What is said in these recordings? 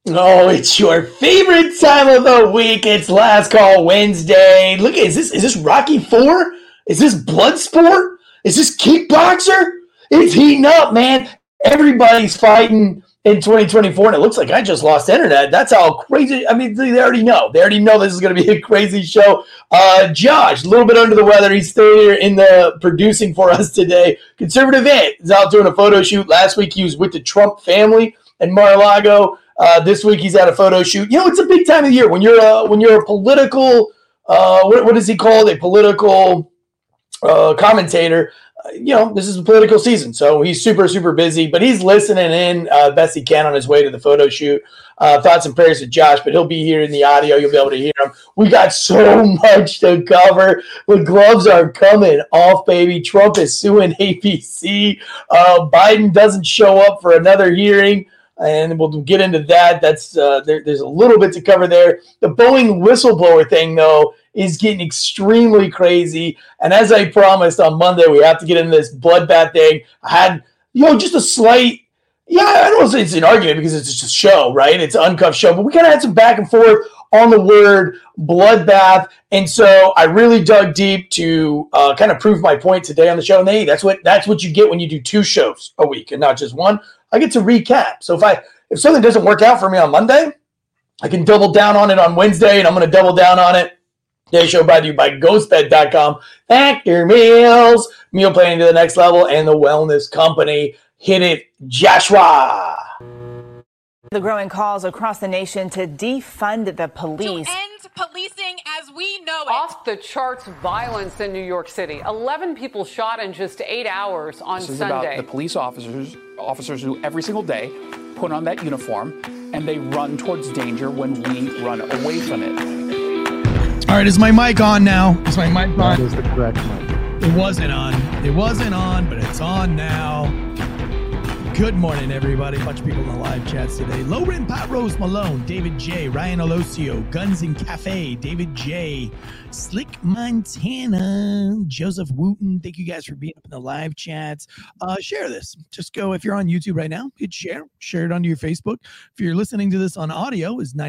Oh, it's your favorite time of the week. It's Last Call Wednesday. Look, is this Rocky IV? Is this Bloodsport? Is this Kickboxer? It's heating up, man. Everybody's fighting in 2024, and it looks like I just lost internet. That's how crazy. I mean, they already know. They already know this is going to be a crazy show. Josh, a little bit under the weather. He's still here in the producing for us today. Conservative Ant is out doing a photo shoot. Last week he was with the Trump family in Mar-a-Lago. This week he's at a photo shoot. You know, it's a big time of year when you're a political what is he called? A political commentator. You know, this is a political season, so he's super, super busy, but he's listening in best he can on his way to the photo shoot. Thoughts and prayers to Josh, but he'll be here in the audio. You'll be able to hear him. We got so much to cover. The gloves are coming off, baby. Trump is suing ABC. Biden doesn't show up for another hearing, and we'll get into that. That's there's a little bit to cover there. The Boeing whistleblower thing, though, is getting extremely crazy. And as I promised on Monday, we have to get into this bloodbath thing. I had, just a slight, I don't want to say it's an argument because it's just a show, right? It's an uncuffed show, but we kind of had some back and forth on the word bloodbath. And so I really dug deep to kind of prove my point today on the show. And hey, that's what you get when you do two shows a week and not just one. I get to recap. So if something doesn't work out for me on Monday, I can double down on it on Wednesday, and I'm going to double down on it. Today's show brought to you by GhostBed.com, Factor Meals, meal planning to the next level, and the Wellness Company. Hit it, Joshua. The growing calls across the nation to defund the police. To end policing as we know it. Off the charts violence in New York City. 11 people shot in just 8 hours on Sunday. This is about the police officers who every single day put on that uniform and they run towards danger when we run away from it. All right, is my mic on now? Is my mic on? That is the correct mic. It wasn't on. It wasn't on, but it's on now. Good morning, everybody. A bunch of people in the live chats today. Lauren Pot Rose Malone, David J, Ryan Olosio, Guns and Cafe, David J, Slick Montana, Joseph Wooten. Thank you guys for being up in the live chats. Share this. Just go, if you're on YouTube right now, hit share. Share it onto your Facebook. If you're listening to this on audio, as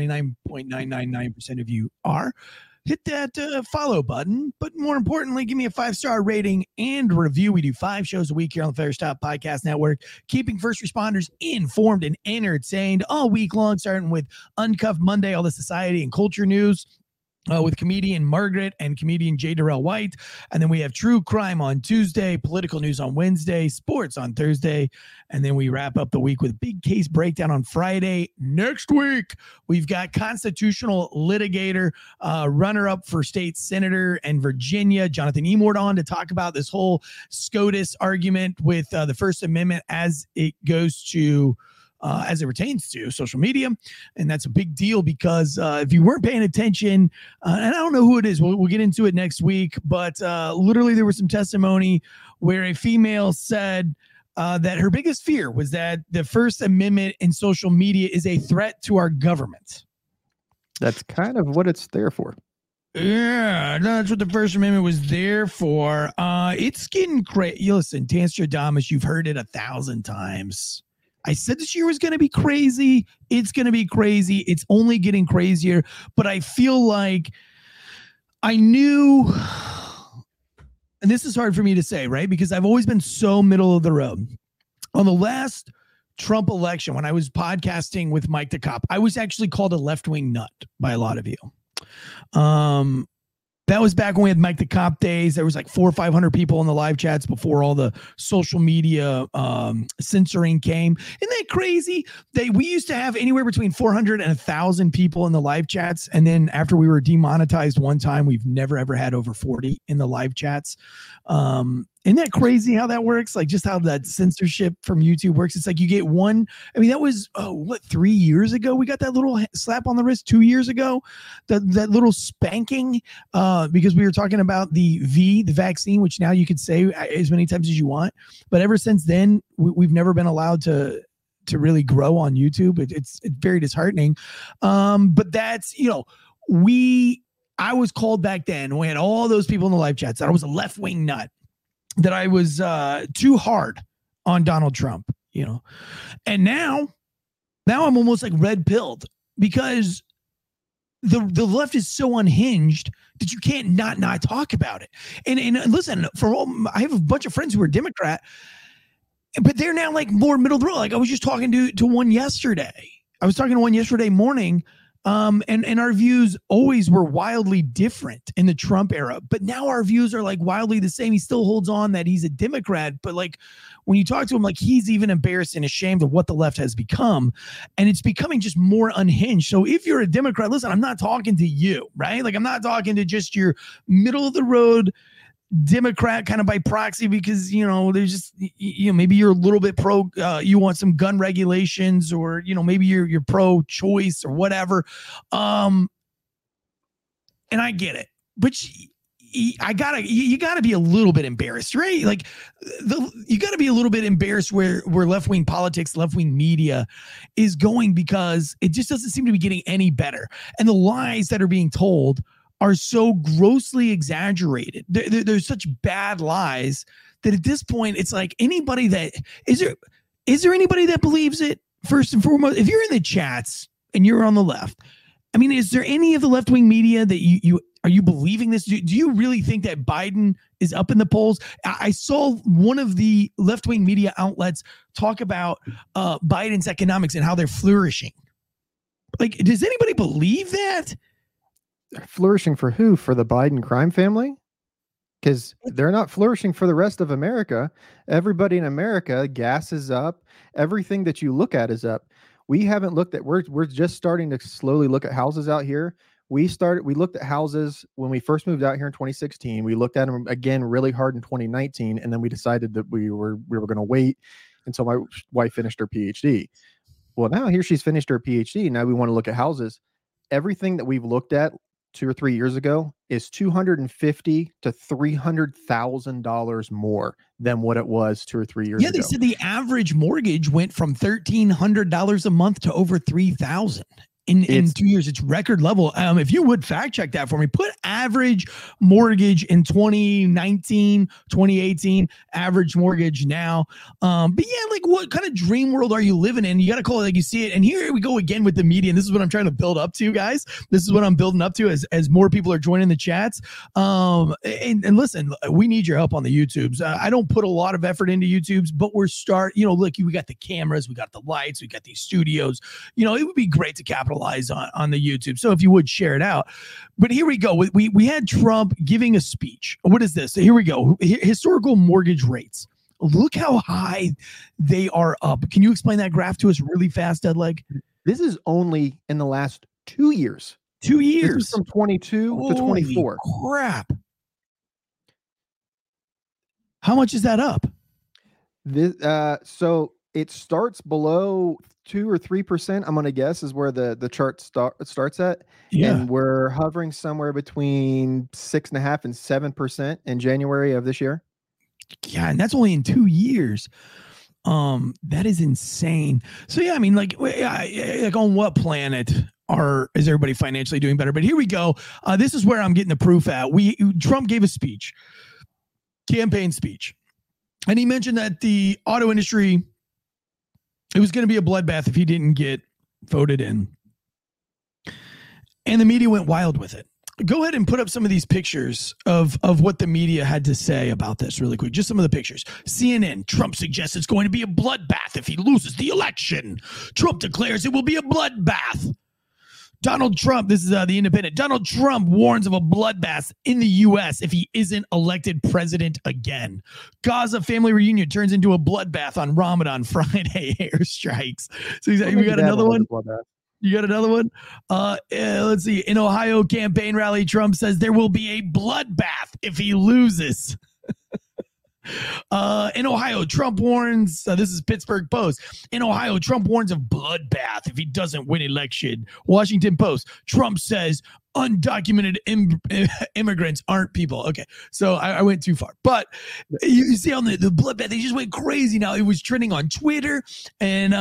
99.999% of you are, hit that follow button, but more importantly, give me a 5-star rating and review. We do 5 shows a week here on the Fair Stop Podcast Network, keeping first responders informed and entertained all week long, starting with Uncuffed Monday, all the society and culture news, with comedian Margaret and comedian J. Darrell White. And then we have True Crime on Tuesday, political news on Wednesday, sports on Thursday. And then we wrap up the week with Big Case Breakdown on Friday. Next week, we've got constitutional litigator, runner-up for state senator in Virginia, Jonathan Emord, on to talk about this whole SCOTUS argument with the First Amendment as it goes to as it pertains to social media. And that's a big deal because if you weren't paying attention, and I don't know who it is, we'll get into it next week, but literally there was some testimony where a female said that her biggest fear was that the First Amendment in social media is a threat to our government. That's kind of what it's there for. Yeah, that's what the First Amendment was there for. It's getting crazy. Listen, Tanstradamus, you've heard it 1,000 times. I said this year was going to be crazy. It's going to be crazy. It's only getting crazier. But I feel like I knew, and this is hard for me to say, right? Because I've always been so middle of the road. On the last Trump election, when I was podcasting with Mike DeCop, I was actually called a left-wing nut by a lot of you. That was back when we had Mike the Cop days. There was like 400 or 500 people in the live chats before all the social media censoring came. Isn't that crazy? We used to have anywhere between 400 and 1,000 people in the live chats. And then after we were demonetized one time, we've never, ever had over 40 in the live chats. Isn't that crazy how that works? Like just how that censorship from YouTube works. It's like you get one. I mean, that was, 3 years ago? We got that little slap on the wrist 2 years ago, that little spanking, because we were talking about the vaccine, which now you could say as many times as you want. But ever since then, we've never been allowed to really grow on YouTube. It's very disheartening. But that's, I was called back then. We had all those people in the live chats that I was a left-wing nut, that I was too hard on Donald Trump, And now Now I'm almost like red pilled because the left is so unhinged that you can't not talk about it. And listen, I have a bunch of friends who are Democrat, but they're now like more middle of the road. Like I was just talking to one yesterday. I was talking to one yesterday morning. And our views always were wildly different in the Trump era, but now our views are like wildly the same. He still holds on that he's a Democrat, but like when you talk to him, like he's even embarrassed and ashamed of what the left has become, and it's becoming just more unhinged. So if you're a Democrat, listen, I'm not talking to you, right? Like I'm not talking to just your middle of the road Democrat kind of by proxy, because there's just maybe you're a little bit pro, you want some gun regulations, or maybe you're pro choice or whatever, and I get it, but you gotta be a little bit embarrassed, right? Like you gotta be a little bit embarrassed where left-wing politics, left-wing media is going, because it just doesn't seem to be getting any better, and the lies that are being told are so grossly exaggerated. There's such bad lies that at this point, it's like anybody that is there anybody that believes it? First and foremost, if you're in the chats and you're on the left, I mean, is there any of the left-wing media that are you believing this? Do you really think that Biden is up in the polls? I saw one of the left-wing media outlets talk about Biden's economics and how they're flourishing. Like, does anybody believe that? Flourishing for who? For the Biden crime family? Because they're not flourishing for the rest of America. Everybody in America, gas is up. Everything that you look at is up. We haven't looked at, we're just starting to slowly look at houses out here. We looked at houses when we first moved out here in 2016. We looked at them again really hard in 2019, and then we decided that we were going to wait until my wife finished her PhD. Well, now here she's finished her PhD. Now we want to look at houses. Everything that we've looked at 2 or 3 years ago is $250,000 to $300,000 more than what it was 2 or 3 years ago. Yeah, they said the average mortgage went from $1,300 a month to over $3,000 in 2 years. It's record level. If you would fact check that for me, put average mortgage in 2019, 2018, average mortgage now. But yeah, like what kind of dream world are you living in? You got to call it like you see it. And here we go again with the media. And this is what I'm trying to build up to, guys. This is what I'm building up to as more people are joining the chats. And listen, we need your help on the YouTubes. I don't put a lot of effort into YouTubes, but look, we got the cameras, we got the lights, we got these studios. It would be great to capitalize on the YouTube. So if you would share it out. But here we go. We had Trump giving a speech. What is this? Here we go. Historical mortgage rates. Look how high they are up. Can you explain that graph to us really fast, Deadleg? This is only in the last 2 years. 2 years. This is from 22 to 24. Crap. How much is that up? So it starts below 2 or 3%. I'm going to guess is where the chart starts at. Yeah. And we're hovering somewhere between 6.5% and 7% in January of this year. Yeah, and that's only in 2 years. That is insane. So yeah, I mean, like on what planet is everybody financially doing better? But here we go. This is where I'm getting the proof at. Trump gave a speech, campaign speech, and he mentioned that the auto industry, it was going to be a bloodbath if he didn't get voted in. And the media went wild with it. Go ahead and put up some of these pictures of what the media had to say about this really quick. Just some of the pictures. CNN, Trump suggests it's going to be a bloodbath if he loses the election. Trump declares it will be a bloodbath. Donald Trump, this is The Independent. Donald Trump warns of a bloodbath in the U.S. if he isn't elected president again. Gaza family reunion turns into a bloodbath on Ramadan Friday airstrikes. So we got another one. You got another one? Let's see. In Ohio campaign rally, Trump says there will be a bloodbath if he loses. In Ohio, Trump warns, this is Pittsburgh Post. In Ohio, Trump warns of bloodbath if he doesn't win election. Washington Post, Trump says undocumented immigrants aren't people. Okay, so I went too far. But you see on the bloodbath, they just went crazy. Now it was trending on Twitter, and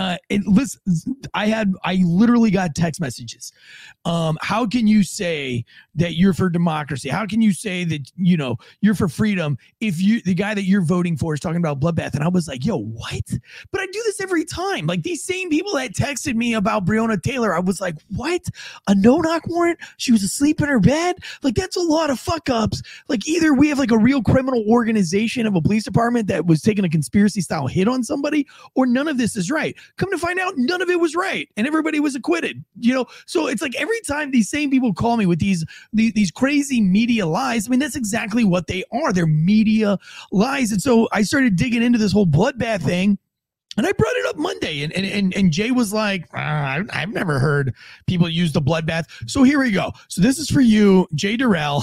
I literally got text messages. How can you say that you're for democracy? How can you say that you're for freedom if the guy that you're voting for is talking about bloodbath? And I was like, yo, what? But I do this every time. Like these same people that texted me about Breonna Taylor, I was like, what? A no-knock warrant? She was asleep in her bed? Like that's a lot of fuck ups. Like either we have like a real criminal organization of a police department that was taking a conspiracy style hit on somebody, or none of this is right. Come to find out, none of it was right, and everybody was acquitted. So it's like every time these same people call me with these crazy media lies, I mean that's exactly what they are. They're media lies. And so I started digging into this whole bloodbath thing. And I brought it up Monday, and Jay was like, I've never heard people use the bloodbath. So here we go. So this is for you, Jay Durrell.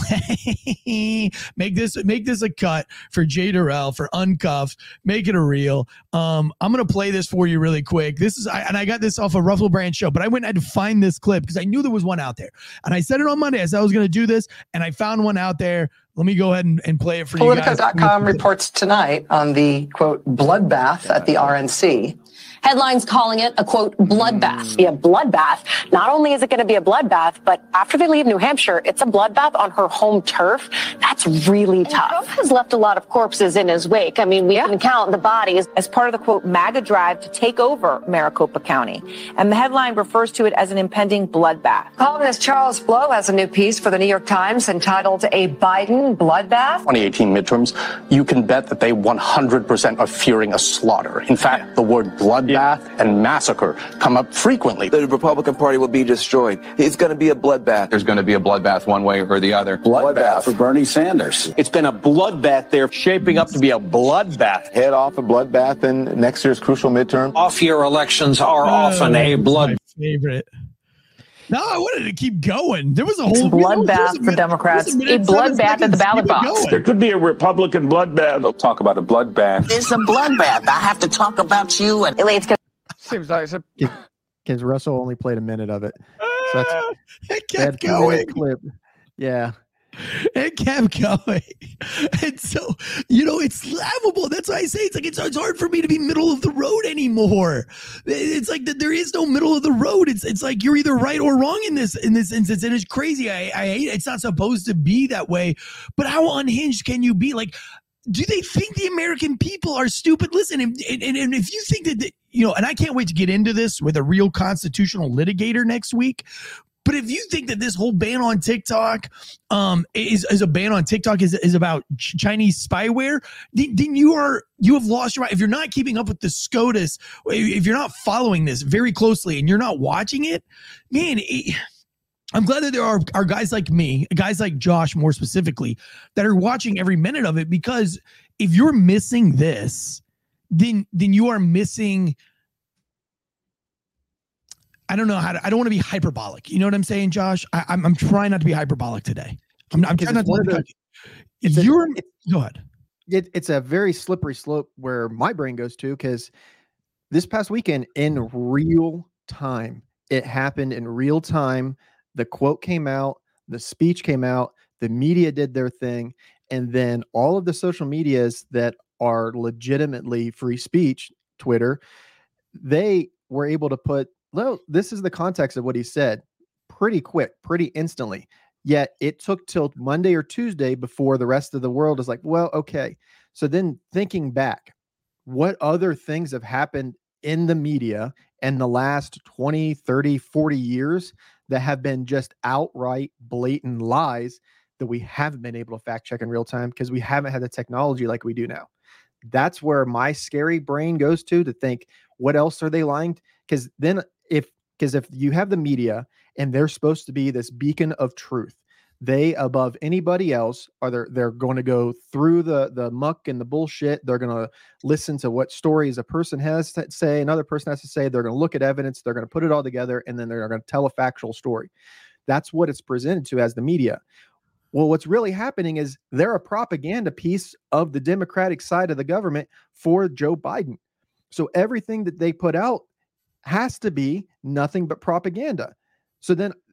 make this a cut for Jay Durrell for Uncuffed. Make it a reel. I'm gonna play this for you really quick. I got this off a Russell Brand show, but I went and had to find this clip because I knew there was one out there. And I said it on Monday. I said I was gonna do this, and I found one out there. Let me go ahead and play it for you guys. Politico.com reports tonight on the, quote, bloodbath at the RNC. Headlines calling it a, quote, bloodbath. Be a bloodbath. Not only is it going to be a bloodbath, but after they leave New Hampshire, it's a bloodbath on her home turf. That's really tough. Trump has left a lot of corpses in his wake. I mean, we can count the bodies as part of the, quote, MAGA drive to take over Maricopa County. And the headline refers to it as an impending bloodbath. Columnist Charles Blow has a new piece for the New York Times entitled A Biden Bloodbath. 2018 midterms, you can bet that they 100% are fearing a slaughter. In fact, the word bloodbath and massacre come up frequently. The Republican Party will be destroyed. It's going to be a bloodbath. There's going to be a bloodbath one way or the other. Bloodbath for Bernie Sanders. It's been a bloodbath. They're shaping up to be a bloodbath. Head off a bloodbath in next year's crucial midterm. Off-year elections are often a blood. My favorite. No, I wanted to keep going. There was a whole bloodbath for Democrats. A bloodbath at the ballot box. There could be a Republican bloodbath. They'll talk about a bloodbath. It's a bloodbath. I have to talk about you. And seems like because Russell only played a minute of it. So it kept going. Clip. Yeah. It kept going. And so, it's laughable. That's why I say it's hard for me to be middle of the road anymore. It's like that there is no middle of the road. It's like you're either right or wrong in this instance. And it's crazy. I hate it. It's not supposed to be that way. But how unhinged can you be? Like, do they think the American people are stupid? Listen, and if you think that, and I can't wait to get into this with a real constitutional litigator next week. But if you think that this whole ban on TikTok is a ban on TikTok is about Chinese spyware, then you have lost your mind. If you're not keeping up with the SCOTUS, if you're not following this very closely and you're not watching it, man, I'm glad that there are guys like me, guys like Josh more specifically, that are watching every minute of it, because if you're missing this, then you are missing. I don't know I don't want to be hyperbolic. You know what I'm saying, Josh? I'm trying not to be hyperbolic today. I'm trying not to. Go ahead. It's a very slippery slope where my brain goes to, because this past weekend in real time, it happened in real time. The quote came out, the speech came out, the media did their thing, and then all of the social medias that are legitimately free speech, Twitter, they were able to put, well, this is the context of what he said pretty quick, pretty instantly. Yet it took till Monday or Tuesday before the rest of the world is like, well, okay. So then thinking back, what other things have happened in the media in the last 20, 30, 40 years that have been just outright blatant lies that we haven't been able to fact check in real time because we haven't had the technology like we do now? That's where my scary brain goes to think, what else are they lying? Because if you have the media and they're supposed to be this beacon of truth, they above anybody else they're going to go through the muck and the bullshit. They're going to listen to what stories a person has to say, another person has to say. They're going to look at evidence. They're going to put it all together, and then they're going to tell a factual story. That's what it's presented to as the media. Well, what's really happening is they're a propaganda piece of the Democratic side of the government for Joe Biden. So everything that they put out has to be nothing but propaganda. So then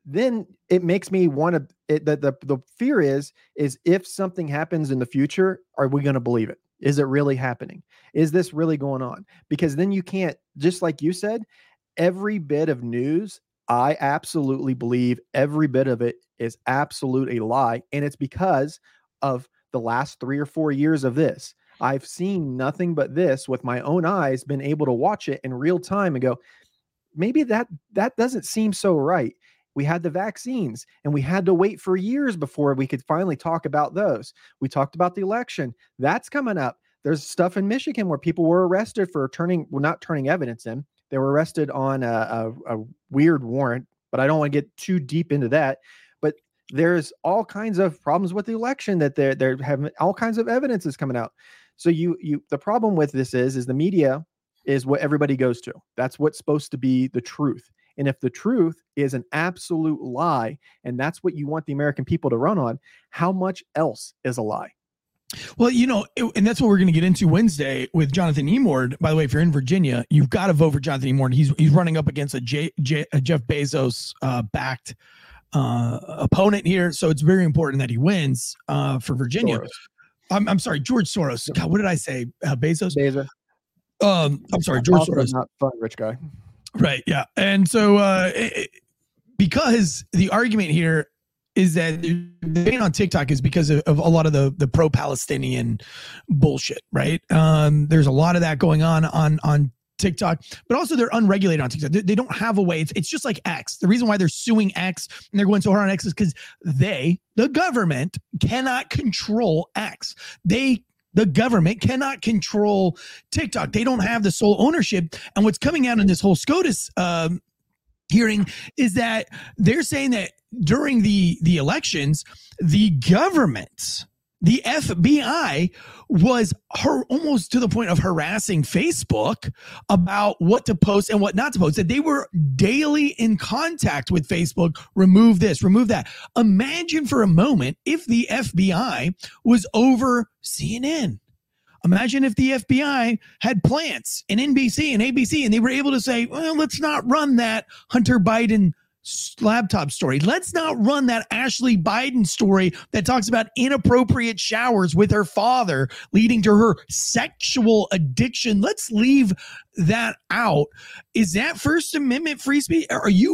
then it makes me want to, the fear is if something happens in the future, are we going to believe it? Is it really happening? Is this really going on? Because then you can't, just like you said, every bit of news, I absolutely believe every bit of it is absolutely a lie. And it's because of the last 3 or 4 years of this. I've seen nothing but this with my own eyes, been able to watch it in real time and go, maybe that doesn't seem so right. We had the vaccines and we had to wait for years before we could finally talk about those. We talked about the election. That's coming up. There's stuff in Michigan where people were arrested for not turning evidence in. They were arrested on a weird warrant, but I don't want to get too deep into that. But there's all kinds of problems with the election that they're having all kinds of evidence is coming out. So the problem with this is the media is what everybody goes to. That's what's supposed to be the truth. And if the truth is an absolute lie, and that's what you want the American people to run on, how much else is a lie? Well, and that's what we're going to get into Wednesday with Jonathan Emord. By the way, if you're in Virginia, you've got to vote for Jonathan Emord. He's running up against a Jeff Bezos backed opponent here. So it's very important that he wins for Virginia. I'm sorry, George Soros. God, what did I say? Bezos? Bezos. I'm sorry, George Soros. Not fun, rich guy. Right. Yeah. And so because the argument here is that the ban on TikTok is because of a lot of the pro-Palestinian bullshit, right? There's a lot of that going on TikTok, but also they're unregulated on TikTok. They don't have a way. It's just like X. The reason why they're suing X and they're going so hard on X is because the government cannot control X. The government cannot control TikTok. They don't have the sole ownership. And what's coming out in this whole SCOTUS hearing is that they're saying that during the elections, the government, the FBI, was almost to the point of harassing Facebook about what to post and what not to post, that they were daily in contact with Facebook. Remove this, remove that. Imagine for a moment if the FBI was over CNN. Imagine if the FBI had plants in NBC and ABC and they were able to say, well, let's not run that Hunter Biden laptop story. Let's not run that Ashley Biden story that talks about inappropriate showers with her father leading to her sexual addiction. Let's leave that out. Is that First Amendment free speech?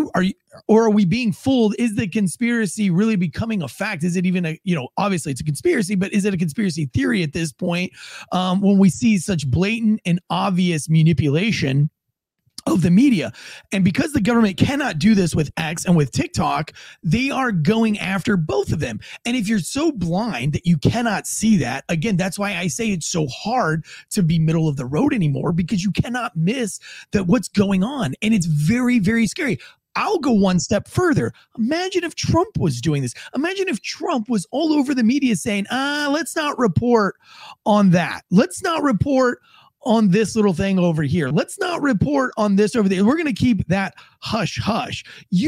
Or are we being fooled? Is the conspiracy really becoming a fact? Is it even obviously it's a conspiracy, but is it a conspiracy theory at this point? When we see such blatant and obvious manipulation of the media. And because the government cannot do this with X and with TikTok, they are going after both of them. And if you're so blind that you cannot see that, again, that's why I say it's so hard to be middle of the road anymore, because you cannot miss that what's going on. And it's very, very scary. I'll go one step further. Imagine if Trump was doing this. Imagine if Trump was all over the media saying, let's not report on that. Let's not report on this little thing over here. Let's not report on this over there. We're going to keep that hush hush.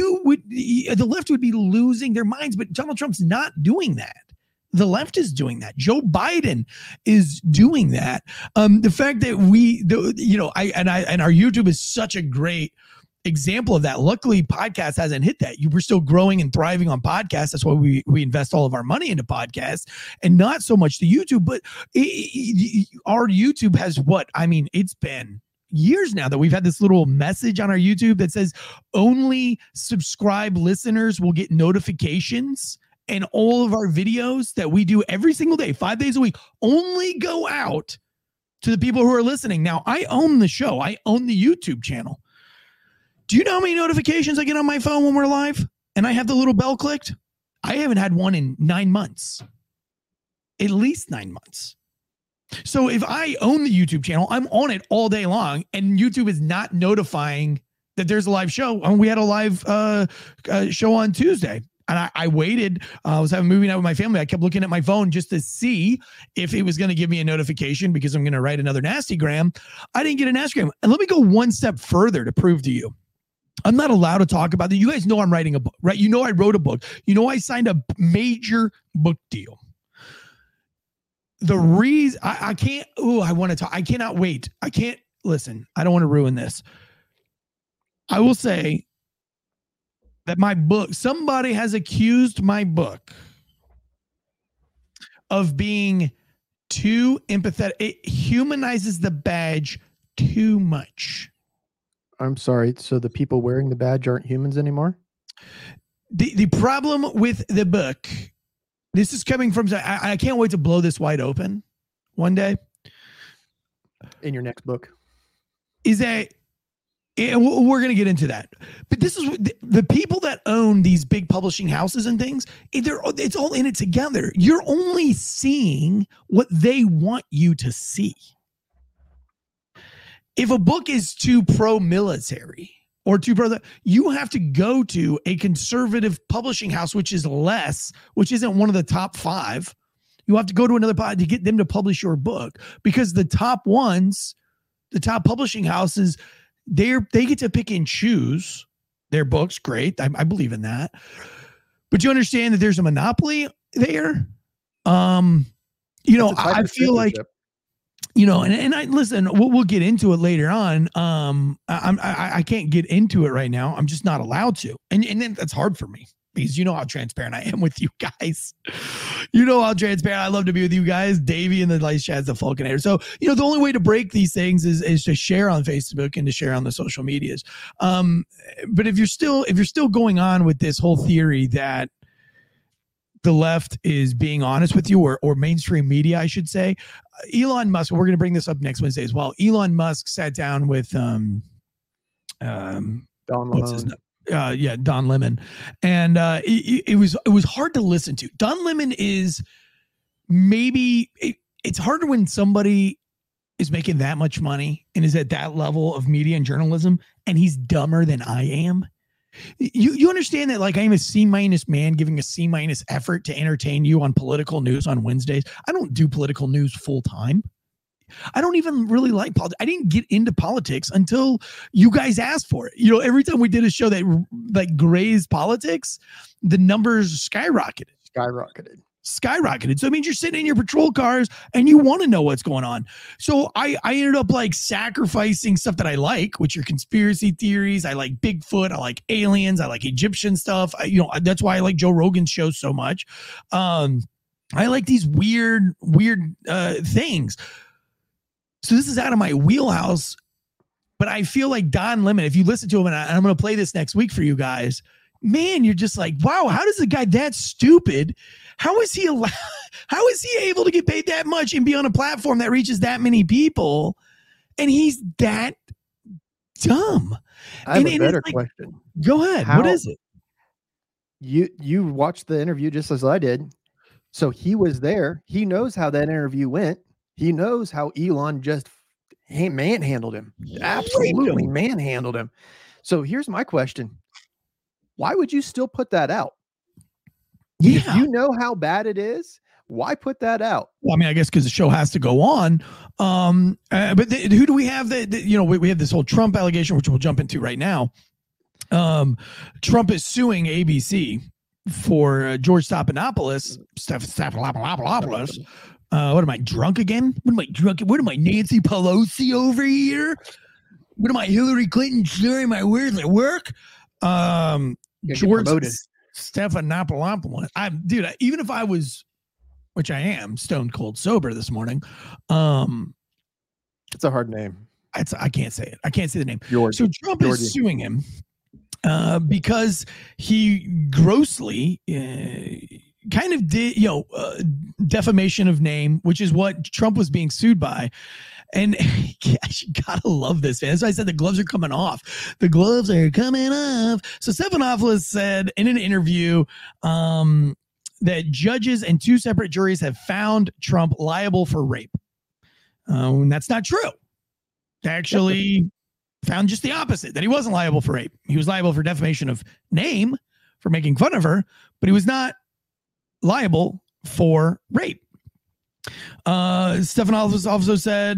The left would be losing their minds, but Donald Trump's not doing that. The left is doing that. Joe Biden is doing that. The fact that our YouTube is such a great example of that. Luckily, podcast hasn't hit that. We're still growing and thriving on podcasts. That's why we invest all of our money into podcasts and not so much the YouTube. But our YouTube has it's been years now that we've had this little message on our YouTube that says only subscribed listeners will get notifications, and all of our videos that we do every single day, 5 days a week, only go out to the people who are listening. Now, I own the show. I own the YouTube channel. Do you know how many notifications I get on my phone when we're live and I have the little bell clicked? I haven't had one in 9 months, at least 9 months. So if I own the YouTube channel, I'm on it all day long, and YouTube is not notifying that there's a live show. We had a live show on Tuesday, and I waited. I was having a movie night with my family. I kept looking at my phone just to see if it was going to give me a notification because I'm going to write another Nastygram. I didn't get a Nastygram. And let me go one step further to prove to you. I'm not allowed to talk about that. You guys know I'm writing a book, right? You know I wrote a book. You know I signed a major book deal. The reason I can't, I want to talk. I cannot wait. I can't, listen, I don't want to ruin this. I will say that my book, somebody has accused my book of being too empathetic. It humanizes the badge too much. I'm sorry. So the people wearing the badge aren't humans anymore? The problem with the book, this is coming from, I can't wait to blow this wide open one day. In your next book. Is that, we're going to get into that. But this is the people that own these big publishing houses and things, it's all in it together. You're only seeing what they want you to see. If a book is too pro-military or too pro, you have to go to a conservative publishing house, which isn't one of the top 5. You have to go to another pod to get them to publish your book, because the top ones, the top publishing houses, they get to pick and choose their books. Great. I believe in that. But you understand that there's a monopoly there. I feel like, and I listen, we'll get into it later on. I can't get into it right now. I'm just not allowed to. And then that's hard for me, because you know how transparent I am with you guys. You know how transparent I love to be with you guys. Davey and the Lice Chad's the Falconator. So, the only way to break these things is to share on Facebook and to share on the social medias. But if you're still going on with this whole theory that the left is being honest with you, or mainstream media, I should say, Elon Musk, we're going to bring this up next Wednesday as well. Elon Musk sat down with Don Lemon. Don Lemon, and it was hard to listen to. Don Lemon is it's harder when somebody is making that much money and is at that level of media and journalism, and he's dumber than I am. You understand that, like, I am a C- man giving a C- effort to entertain you on political news on Wednesdays. I don't do political news full time. I don't even really like politics. I didn't get into politics until you guys asked for it. Every time we did a show that like grazed politics, the numbers skyrocketed. So it means you're sitting in your patrol cars and you want to know what's going on. So I ended up like sacrificing stuff that I like, which are conspiracy theories. I like Bigfoot. I like aliens. I like Egyptian stuff. That's why I like Joe Rogan's show so much. I like these weird things. So this is out of my wheelhouse, but I feel like Don Lemon, if you listen to him, and I'm going to play this next week for you guys, man, you're just like, wow, how does a guy that stupid, how is he able to get paid that much and be on a platform that reaches that many people? And he's that dumb. I have a better question. Go ahead. What is it? You watched the interview just as I did. So he was there. He knows how that interview went. He knows how Elon just manhandled him. Absolutely manhandled him. So here's my question. Why would you still put that out? Yeah. If you know how bad it is, why put that out? Well, I mean, I guess because the show has to go on. But who do we have we have this whole Trump allegation, which we'll jump into right now. Trump is suing ABC for George Stephanopoulos. What am I, drunk again? What am I, Nancy Pelosi over here? What am I, Hillary Clinton sharing my words at work? George Stephanopoulos. Even if I was, which I am, stone cold sober this morning. It's a hard name. I can't say it. I can't say the name. So Trump is suing him because he grossly kind of did, defamation of name, which is what Trump was being sued by. And you gotta love this, man. That's why I said the gloves are coming off. The gloves are coming off. So Stephanopoulos said in an interview that judges and 2 separate juries have found Trump liable for rape. And that's not true. They actually found just the opposite, that he wasn't liable for rape. He was liable for defamation of name, for making fun of her, but he was not liable for rape. Stephanopoulos also said,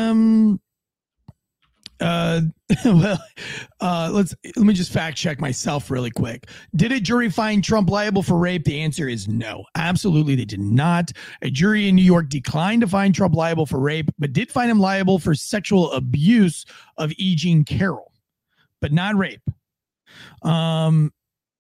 let me just fact check myself really quick. Did a jury find Trump liable for rape? The answer is no. Absolutely, they did not. A jury in New York declined to find Trump liable for rape, but did find him liable for sexual abuse of E. Jean Carroll, but not rape.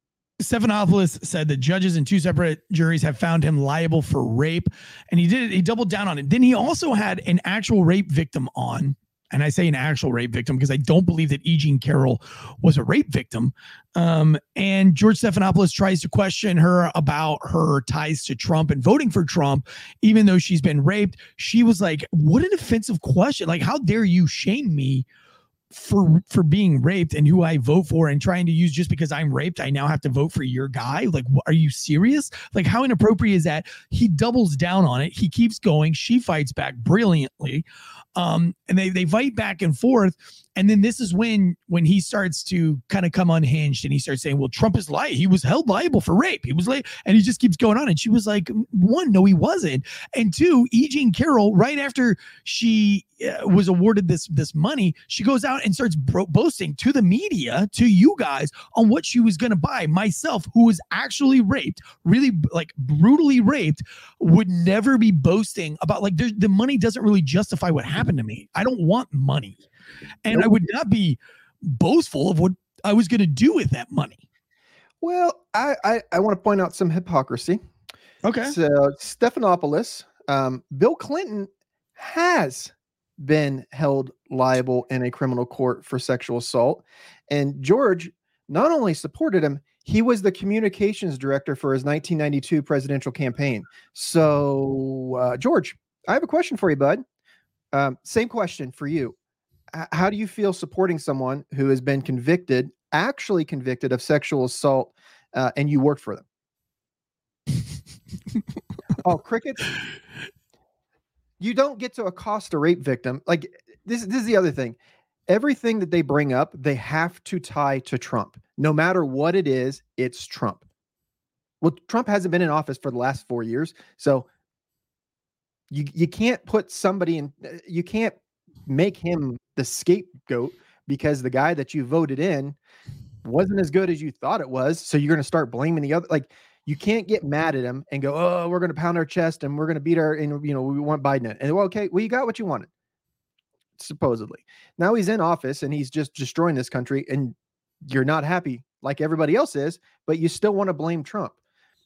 Stephanopoulos said that judges in 2 separate juries have found him liable for rape, and he doubled down on it. Then he also had an actual rape victim on. And I say an actual rape victim because I don't believe that E. Jean Carroll was a rape victim. And George Stephanopoulos tries to question her about her ties to Trump and voting for Trump, even though she's been raped. She was like, what an offensive question. Like, how dare you shame me for being raped and who I vote for, and trying to use, just because I'm raped, I now have to vote for your guy. Like, are you serious? Like, how inappropriate is that? He doubles down on it. He keeps going. She fights back brilliantly. And they fight back and forth. And then this is when he starts to kind of come unhinged, and he starts saying, well, Trump is lying. He was held liable for rape. He was late. And he just keeps going on. And she was like, 1, no, he wasn't. And 2, E. Jean Carroll, right after she was awarded this money, she goes out and starts boasting to the media, to you guys, on what she was going to buy. Myself, who was actually raped, really like brutally raped, would never be boasting about, like, the money doesn't really justify what happened to me. I don't want money. And I would not be boastful of what I was going to do with that money. Well, I want to point out some hypocrisy. Okay. So Stephanopoulos, Bill Clinton has been held liable in a criminal court for sexual assault. And George not only supported him, he was the communications director for his 1992 presidential campaign. So, George, I have a question for you, bud. Same question for you. How do you feel supporting someone who has been actually convicted of sexual assault, and you worked for them? Oh, crickets. You don't get to accost a rape victim. Like, this is the other thing. Everything that they bring up, they have to tie to Trump. No matter what it is, it's Trump. Well, Trump hasn't been in office for the last 4 years. So you can't put somebody in, you can't make him the scapegoat because the guy that you voted in wasn't as good as you thought it was. So you're going to start blaming the other. Like, you can't get mad at him and go, oh, we're going to pound our chest and we're going to beat our, and we want Biden in. And well, okay, well, you got what you wanted, supposedly. Now he's in office and he's just destroying this country, and you're not happy like everybody else is, but you still want to blame Trump.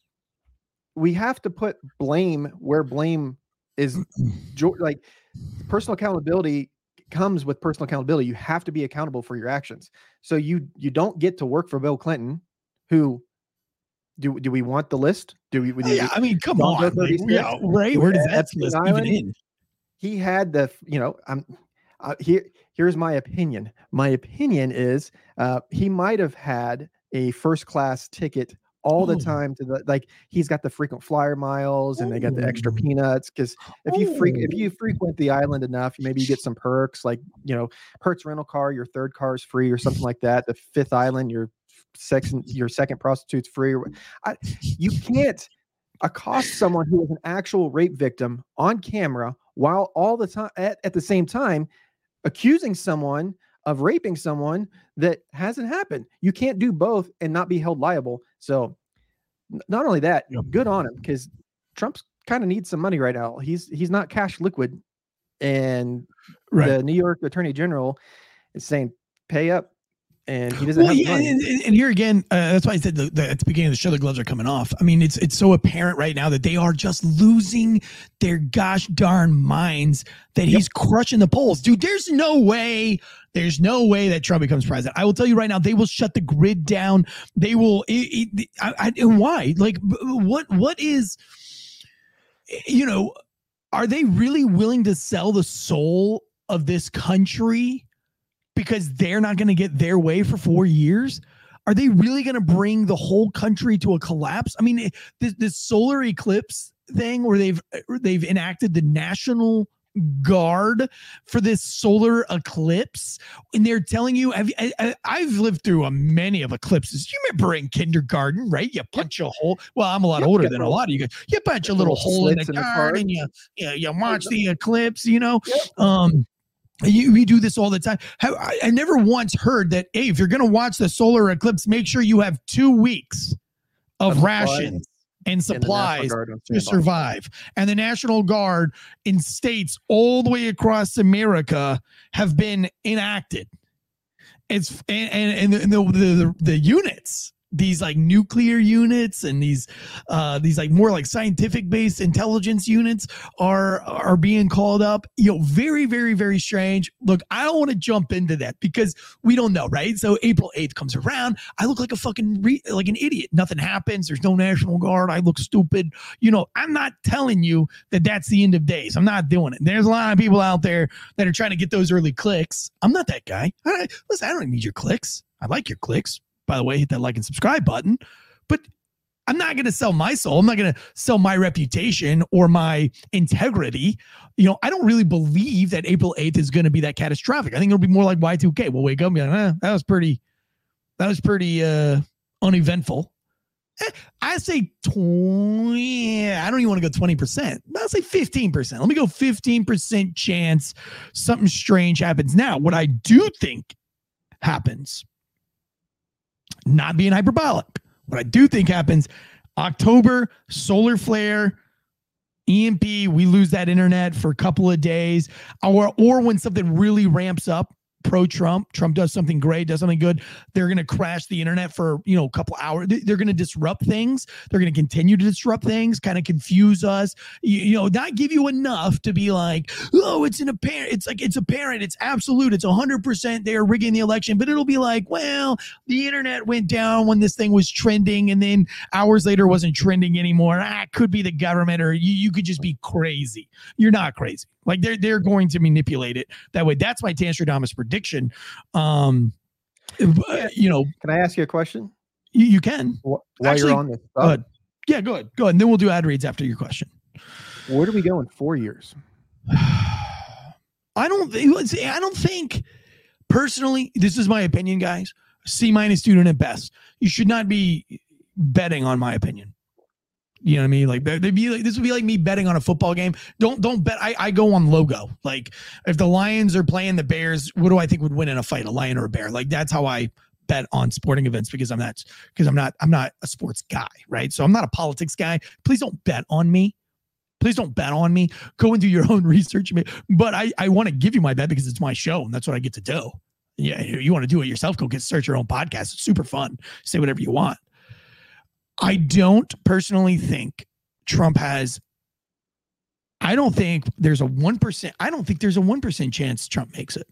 We have to put blame where blame is. Like, personal accountability comes with personal accountability. You have to be accountable for your actions. So you don't get to work for Bill Clinton, who do we want the list? Do we? Yeah, I mean, come on. Like, yeah, right. Where does that list even in? He had the, here's my opinion. My opinion is he might have had a first class ticket all the time to the, like, he's got the frequent flyer miles and they got the extra peanuts. Cause if you frequent the island enough, maybe you get some perks, like, Hertz rental car, your third car is free or something like that. The fifth island, your second prostitute's free. You can't accost someone who is an actual rape victim on camera while all the time at the same time accusing someone of raping someone that hasn't happened. You can't do both and not be held liable. So not only that, good on him, because Trump's kind of needs some money right now. He's not cash liquid, and the New York Attorney General is saying pay up. And he doesn't have money. And here again, that's why I said at the beginning of the show, the gloves are coming off. I mean, it's so apparent right now that they are just losing their gosh darn minds that he's crushing the polls. Dude, there's no way that Trump becomes president. I will tell you right now, they will shut the grid down. They will. And why? Like, what is, are they really willing to sell the soul of this country because they're not going to get their way for 4 years? Are they really going to bring the whole country to a collapse? I mean, this solar eclipse thing where they've enacted the National Guard for this solar eclipse, and they're telling you, I've lived through many of eclipses. You remember in kindergarten, right? You punch a hole. Well, I'm a lot older than a lot of you guys. You punch a little hole in the card and you watch the eclipse, We do this all the time. I never once heard that, hey, if you're going to watch the solar eclipse, make sure you have 2 weeks of rations and supplies to survive. And the National Guard in states all the way across America have been enacted. And the units these like nuclear units and these like more like scientific based intelligence units are being called up. Very, very, very strange. Look, I don't want to jump into that because we don't know, right? So April 8th comes around. I look like a fucking like an idiot. Nothing happens. There's no National Guard. I look stupid. I'm not telling you that that's the end of days. I'm not doing it. There's a lot of people out there that are trying to get those early clicks. I'm not that guy. Listen, I don't need your clicks. I like your clicks. By the way, hit that like and subscribe button. But I'm not going to sell my soul. I'm not going to sell my reputation or my integrity. I don't really believe that April 8th is going to be that catastrophic. I think it'll be more like Y2K. We'll wake up and be like, that was pretty uneventful. I say 20. I don't even want to go 20%. I'll say 15%. Let me go 15% chance something strange happens. Now, what I do think happens, not being hyperbolic, what I do think happens, October, solar flare, EMP, we lose that internet for a couple of days, or when something really ramps up, pro-Trump, Trump does something great, does something good, they're going to crash the internet for, a couple hours. They're going to disrupt things. They're going to continue to disrupt things, kind of confuse us, not give you enough to be like, oh, it's apparent. It's absolute. It's 100% they're rigging the election, but it'll be like, well, the internet went down when this thing was trending. And then hours later it wasn't trending anymore. It could be the government, or you could just be crazy. You're not crazy. Like they're going to manipulate it that way. That's my Tanstradamus prediction. Can I ask you a question? You can. While you're on this. Go ahead. Yeah, go ahead. And then we'll do ad reads after your question. Where do we go in 4 years? I don't think personally, this is my opinion, guys, C- student at best. You should not be betting on my opinion. You know what I mean? Like this would be like me betting on a football game. Don't bet. I go on logo. Like if the Lions are playing the Bears, what do I think would win in a fight, a lion or a bear? Like that's how I bet on sporting events because I'm not a sports guy, right? So I'm not a politics guy. Please don't bet on me. Please don't bet on me. Go and do your own research. But I want to give you my bet because it's my show and that's what I get to do. Yeah, you want to do it yourself, go start your own podcast. It's super fun. Say whatever you want. I don't personally think Trump has. I don't think there's a 1%. I don't think there's a 1% chance Trump makes it.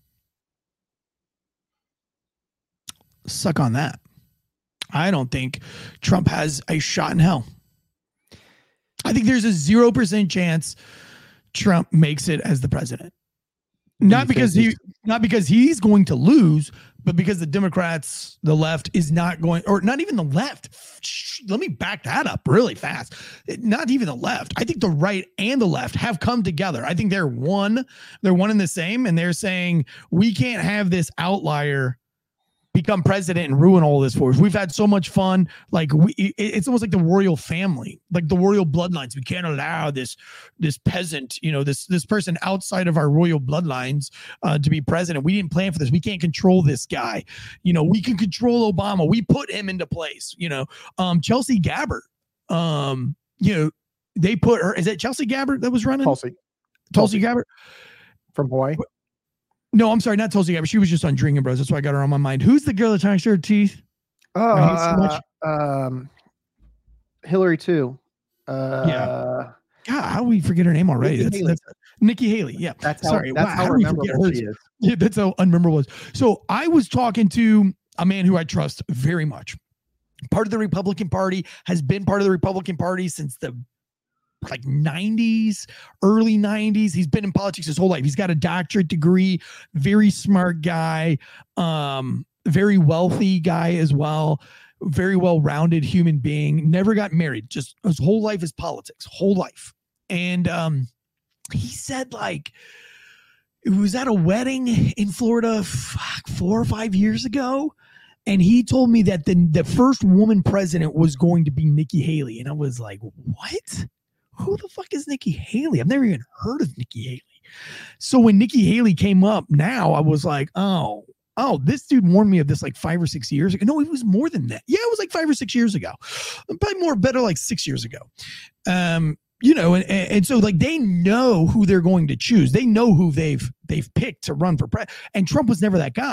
Suck on that. I don't think Trump has a shot in hell. I think there's a 0% chance Trump makes it as the president. Not because he's going to lose, but because the Democrats, the left is not going, or not even the left. Let me back that up really fast. Not even the left. I think the right and the left have come together. I think they're one and the same. And they're saying, we can't have this outlier become president and ruin all this for us. We've had so much fun. Like it's almost like the royal family, like the royal bloodlines. We can't allow this peasant, this person outside of our royal bloodlines to be president. We didn't plan for this. We can't control this guy. We can control Obama. We put him into place. Chelsea Gabbard. They put her. Is it Chelsea Gabbard that was running? Tulsi Gabbard from Hawaii. No, I'm sorry, not Tulsi Gabbard. She was just on Drinking Bros. That's why I got her on my mind. Who's the girl that talks to her teeth? Hillary too. Yeah. God, how do we forget her name already? That's Nikki Haley. Yeah. That's how unmemorable she is. Yeah, that's how unmemorable it was. So I was talking to a man who I trust very much. Part of the Republican Party, has been part of the Republican Party since the early 90s. He's been in politics his whole life. He's got a doctorate degree, very smart guy, very wealthy guy as well, very well-rounded human being, never got married, just his whole life is politics, whole life. And he said it was at a wedding in Florida 4 or 5 years ago. And he told me that the first woman president was going to be Nikki Haley. And I was like, what? Who the fuck is Nikki Haley? I've never even heard of Nikki Haley. So when Nikki Haley came up now, I was like, oh, this dude warned me of this 5 or 6 years ago. No, it was more than that. Yeah, it was 5 or 6 years ago. Probably better 6 years ago. And so they know who they're going to choose. They know who they've picked to run for president. And Trump was never that guy.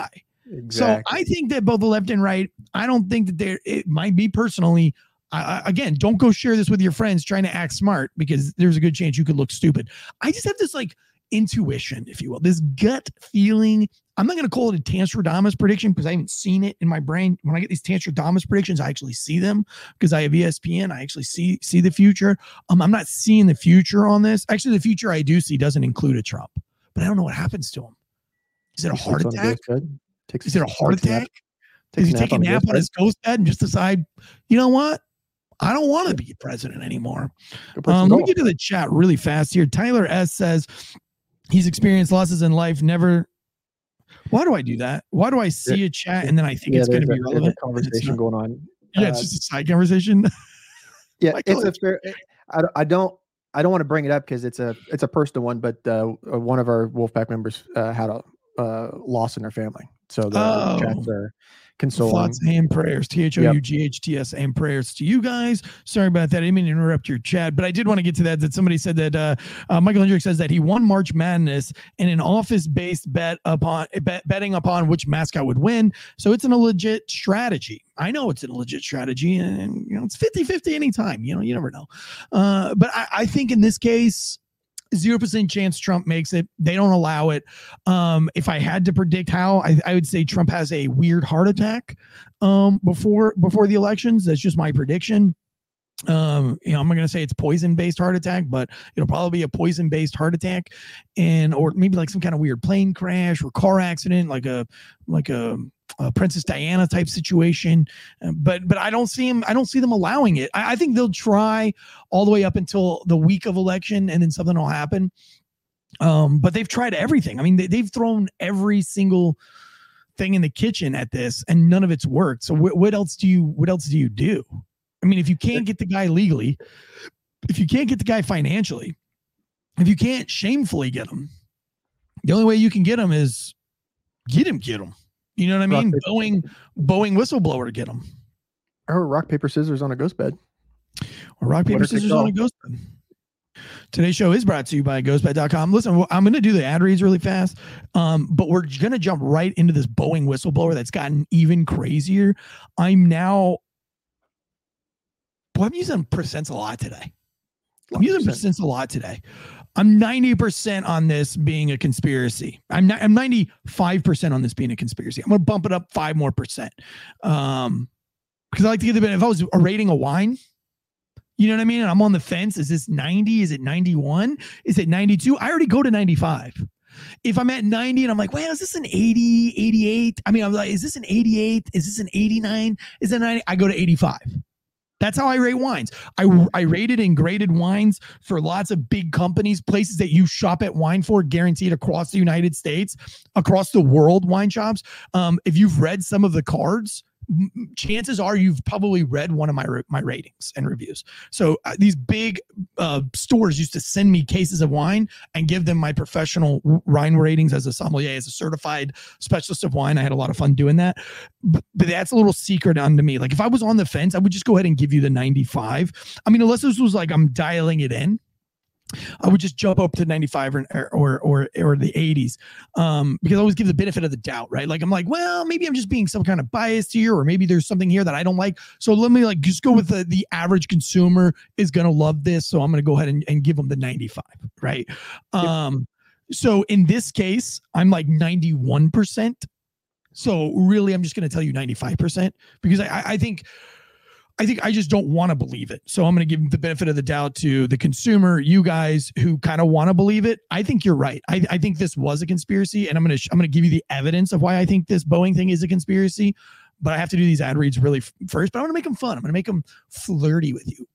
Exactly. So I think that both the left and right, I don't think that it might be personally. Again, don't go share this with your friends trying to act smart, because there's a good chance you could look stupid. I just have this like intuition, if you will, this gut feeling. I'm not going to call it a Tanstradamus prediction because I haven't seen it in my brain. When I get these Tanstradamus predictions, I actually see them because I have ESPN. I actually see the future. I'm not seeing the future on this. Actually, the future I do see doesn't include a Trump, but I don't know what happens to him. Is it a heart attack? Is it a heart attack? Does he take a nap on his ghost bed and just decide, you know what? I don't want to be president anymore. Let me get to the chat really fast here. Tyler S. says he's experienced losses in life. Never. Why do I do that? Why do I see a chat and then I think it's going to be relevant? There's a conversation going on. Yeah, it's just a side conversation. Yeah, it's a fair. I don't want to bring it up because it's a personal one, but one of our Wolfpack members had a loss in their family, so the chats are consoling. Thoughts and prayers. THOUGHTS and prayers to you guys. Sorry about that. I didn't mean to interrupt your chat, but I did want to get to that somebody said that Michael Hendricks says that he won March Madness in an office-based betting upon which mascot would win. So it's a legit strategy. I know it's a legit strategy, and it's 50-50 anytime. You never know. But I think in this case, 0% chance Trump makes it. They don't allow it. If I had to predict how, I would say Trump has a weird heart attack before the elections. That's just my prediction. I'm not going to say it's poison-based heart attack, but it'll probably be a poison-based heart attack, or maybe like some kind of weird plane crash or car accident, like a Princess Diana type situation. But I don't see him. I don't see them allowing it. I think they'll try all the way up until the week of election, and then something will happen. But they've tried everything. I mean, they've thrown every single thing in the kitchen at this, and none of it's worked. So what else do you do? I mean, if you can't get the guy legally, if you can't get the guy financially, if you can't shamefully get him, the only way you can get him is get him. You know what I mean? Boeing whistleblower to get him. Or rock, paper, scissors on a ghost bed. Or rock, paper, scissors on a ghost bed. Today's show is brought to you by ghostbed.com. Listen, I'm going to do the ad reads really fast, but we're going to jump right into this Boeing whistleblower that's gotten even crazier. I'm using percents a lot today. I'm 90% on this being a conspiracy. I'm 95% on this being a conspiracy. I'm going to bump it up 5% more. Because I like to get the benefit. If I was rating a wine, you know what I mean? And I'm on the fence. Is this 90? Is it 91? Is it 92? I already go to 95. If I'm at 90 and I'm like, well, is this an 80, 88? I mean, I'm like, is this an 88? Is this an 89? Is it 90? I go to 85. That's how I rate wines. I rated and graded wines for lots of big companies, places that you shop at wine for, guaranteed across the United States, across the world, wine shops. If you've read some of the cards, chances are you've probably read one of my ratings and reviews. So these big stores used to send me cases of wine and give them my professional wine ratings as a sommelier, as a certified specialist of wine. I had a lot of fun doing that. But that's a little secret unto me. Like if I was on the fence, I would just go ahead and give you the 95. I mean, unless this was like I'm dialing it in, I would just jump up to 95 or the 80s because I always give the benefit of the doubt, right? Like I'm like, well, maybe I'm just being some kind of biased here, or maybe there's something here that I don't like. So let me just go with the average consumer is going to love this. So I'm going to go ahead and give them the 95, right? Yep. So in this case, I'm like 91%. So really, I'm just going to tell you 95% because I think I just don't want to believe it. So I'm going to give the benefit of the doubt to the consumer, you guys who kind of want to believe it. I think you're right. I think this was a conspiracy, and I'm going to give you the evidence of why I think this Boeing thing is a conspiracy. But I have to do these ad reads really first. But I want to make them fun. I'm going to make them flirty with you.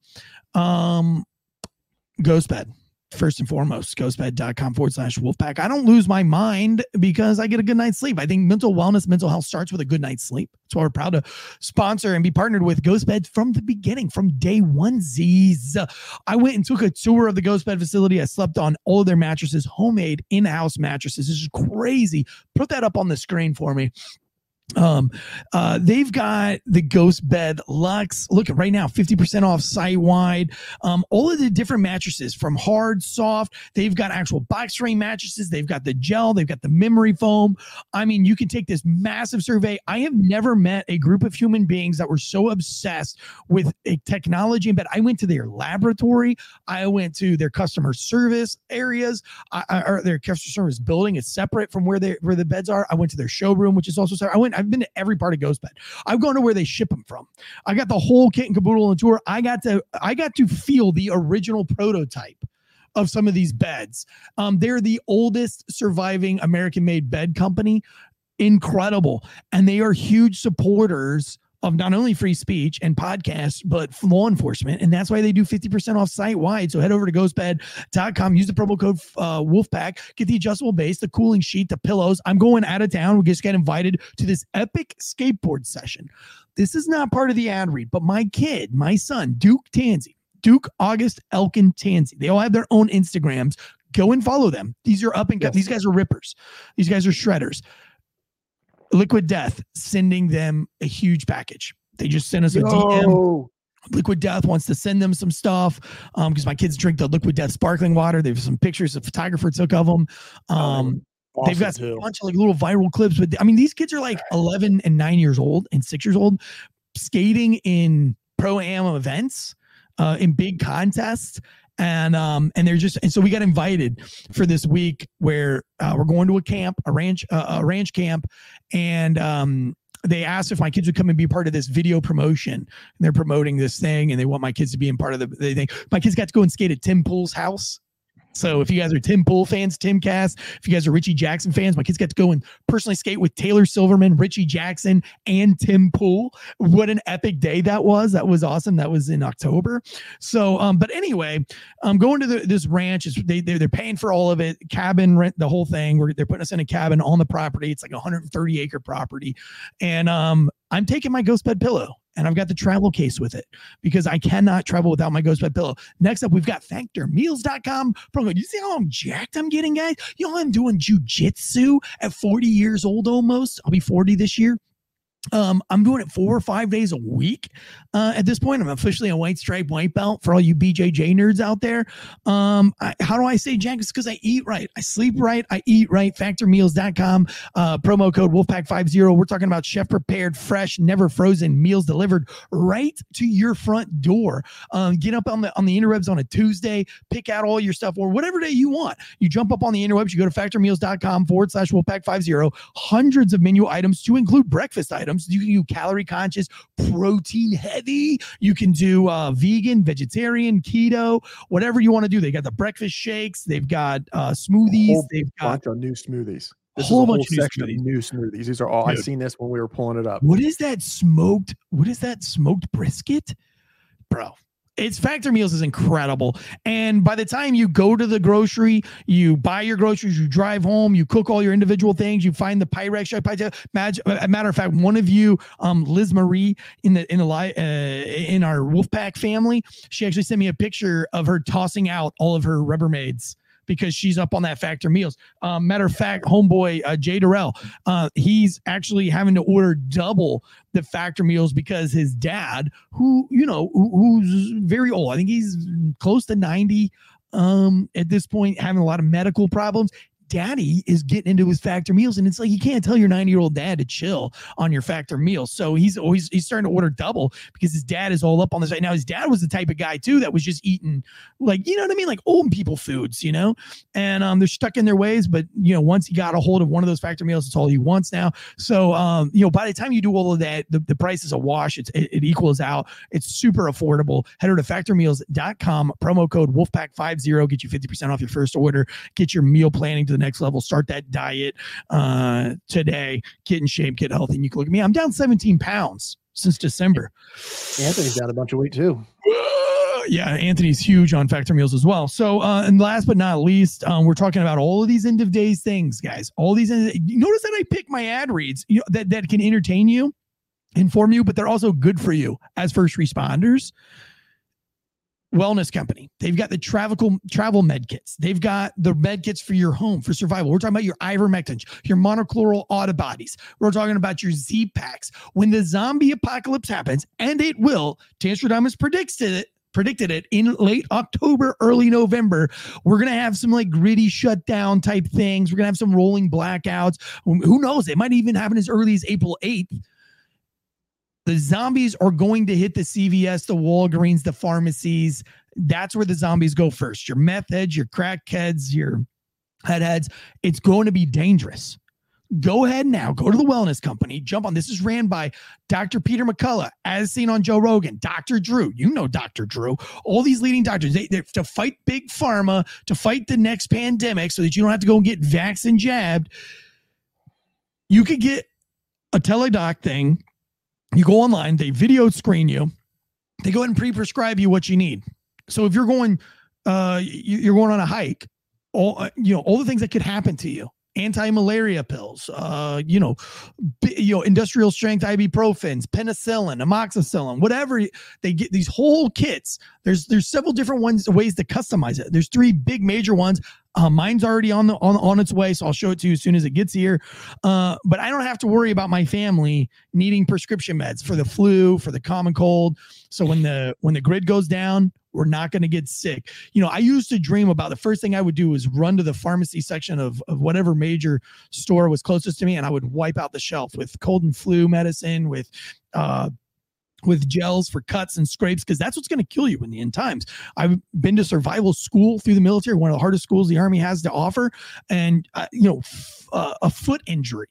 Ghostbed. First and foremost, ghostbed.com/Wolfpack. I don't lose my mind because I get a good night's sleep. I think mental wellness, mental health starts with a good night's sleep. That's why we're proud to sponsor and be partnered with Ghostbed from the beginning, from day one. I went and took a tour of the Ghostbed facility. I slept on all of their mattresses, homemade in-house mattresses. This is crazy. Put that up on the screen for me. They've got the Ghost Bed Luxe. Look, right now, 50% off site-wide. All of the different mattresses from hard, soft. They've got actual box frame mattresses. They've got the gel. They've got the memory foam. I mean, you can take this massive survey. I have never met a group of human beings that were so obsessed with a technology in bed. I went to their laboratory. I went to their customer service areas, or their customer service building. It's separate from where the beds are. I went to their showroom, which is also separate. I've been to every part of Ghost Bed. I've gone to where they ship them from. I got the whole kit and caboodle on the tour. I got to feel the original prototype of some of these beds. They're the oldest surviving American-made bed company. Incredible. And they are huge supporters of not only free speech and podcasts, but law enforcement. And that's why they do 50% off site-wide. So head over to ghostbed.com, use the promo code Wolfpack, get the adjustable base, the cooling sheet, the pillows. I'm going out of town. We just got invited to this epic skateboard session. This is not part of the ad read, but my son, Duke August Elkin Tansey, they all have their own Instagrams. Go and follow them. These are up and coming. These guys are rippers. These guys are shredders. Liquid Death sending them a huge package. They just sent us a DM. Liquid Death wants to send them some stuff because my kids drink the Liquid Death sparkling water. There's some pictures a photographer took of them. Awesome they've got a bunch of like little viral clips. But I mean, these kids are like 11 and 9 years old and 6 years old, skating in pro-am events, in big contests. And so we got invited for this week where we're going to a camp, a ranch camp, and they asked if my kids would come and be part of this video promotion. And they're promoting this thing, and they want my kids to be in part of the thing. My kids got to go and skate at Tim Pool's house. So if you guys are Tim Pool fans, Timcast, if you guys are Richie Jackson fans, my kids got to go and personally skate with Taylor Silverman, Richie Jackson, and Tim Pool. What an epic day that was. That was awesome. That was in October. So, but anyway, I'm going to this ranch. They're paying for all of it, cabin rent, the whole thing. They're putting us in a cabin on the property. It's like a 130 acre property. And I'm taking my Ghost Bed pillow. And I've got the travel case with it because I cannot travel without my Ghost Bed pillow. Next up, we've got factormeals.com. You see how jacked I'm getting, guys? You know, I'm doing jujitsu at 40 years old almost. I'll be 40 this year. I'm doing it 4 or 5 days a week. At this point, I'm officially a white stripe white belt for all you BJJ nerds out there. How do I say jack? It's because I eat right. I sleep right. I eat right. Factormeals.com. Promo code Wolfpack50. We're talking about chef prepared, fresh, never frozen meals delivered right to your front door. Get up on the interwebs on a Tuesday, pick out all your stuff or whatever day you want. You jump up on the interwebs, you go to factormeals.com/Wolfpack50. Hundreds of menu items to include breakfast items. You can do calorie conscious, protein heavy. You can do vegan, vegetarian, keto, whatever you want to do. They got the breakfast shakes. They've got smoothies. They've got a bunch of new smoothies. A whole bunch of section of new smoothies. These are all. Dude, I seen this when we were pulling it up. What is that smoked brisket, bro? It's Factor Meals is incredible. And by the time you go to the grocery, you buy your groceries, you drive home, you cook all your individual things, you find the Pyrex. Matter of fact, one of you, Liz Marie in our Wolfpack family, she actually sent me a picture of her tossing out all of her Rubbermaids because she's up on that Factor Meals. Matter of fact, homeboy Jay Durrell, he's actually having to order double the Factor Meals because his dad, who's very old, I think he's close to 90 at this point, having a lot of medical problems. Daddy is getting into his Factor Meals, and it's like you can't tell your 90-year-old dad to chill on your Factor Meals. So he's starting to order double because his dad is all up on this right now. His dad was the type of guy too that was just eating, like, you know what I mean, like old people foods, and they're stuck in their ways. But once he got a hold of one of those Factor Meals, it's all he wants now. So by the time you do all of that, the price is a wash. It equals out. It's super affordable. Head over to factormeals.com. Promo code Wolfpack50. Get you 50% off your first order. Get your meal planning to the next level. Start that diet today. Get in shape, get healthy. And you can look at me. I'm down 17 pounds since December. Anthony's down a bunch of weight too. Yeah, Anthony's huge on Factor Meals as well. So, and last but not least, we're talking about all of these end of days things, guys. All these. Notice that I pick my ad reads that can entertain you, inform you, but they're also good for you as first responders. Wellness Company. They've got the travel med kits. They've got the med kits for your home, for survival. We're talking about your ivermectin, your monoclonal antibodies. We're talking about your Z-Packs. When the zombie apocalypse happens, and it will, Tanstradamus predicted it in late October, early November, we're going to have some like gritty shutdown type things. We're going to have some rolling blackouts. Who knows? It might even happen as early as April 8th. The zombies are going to hit the CVS, the Walgreens, the pharmacies. That's where the zombies go first. Your meth heads, your crack heads, your heads. It's going to be dangerous. Go ahead now. Go to the Wellness Company. Jump on. This is ran by Dr. Peter McCullough, as seen on Joe Rogan. Dr. Drew. You know Dr. Drew. All these leading doctors. They're to fight big pharma, to fight the next pandemic so that you don't have to go and get vaxxed and jabbed. You could get a teledoc thing. You go online, they video screen you, they go ahead and pre-prescribe you what you need. So if you're going on a hike, all the things that could happen to you, anti-malaria pills, industrial strength ibuprofens, penicillin, amoxicillin, whatever. They get these whole kits. There's several different ways to customize it. There's 3 big major ones. Mine's already on its way, so I'll show it to you as soon as it gets here. But I don't have to worry about my family needing prescription meds for the flu, for the common cold. So when the grid goes down, we're not going to get sick. I used to dream about the first thing I would do is run to the pharmacy section of whatever major store was closest to me, and I would wipe out the shelf with cold and flu medicine, with gels for cuts and scrapes, because that's what's going to kill you in the end times. I've been to survival school through the military, one of the hardest schools the Army has to offer. And, a foot injury,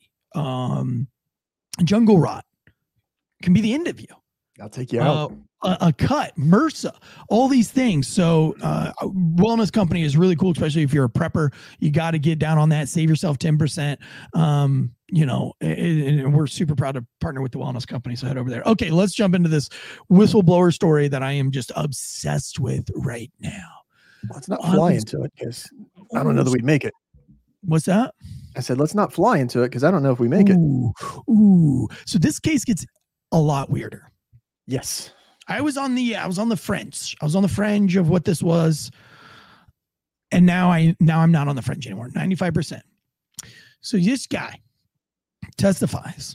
jungle rot can be the end of you. I'll take you out. A cut, MRSA, all these things. So Wellness Company is really cool, especially if you're a prepper. You got to get down on that, save yourself 10%. And we're super proud to partner with the Wellness Company. So head over there. Okay, let's jump into this whistleblower story that I am just obsessed with right now. Let's not fly into it because I don't know that we'd make it. What's that? I said, let's not fly into it because I don't know if we make it. So this case gets a lot weirder. Yes. I was on the fringe. I was on the fringe of what this was. And now I'm not on the fringe anymore. 95%. So this guy testifies.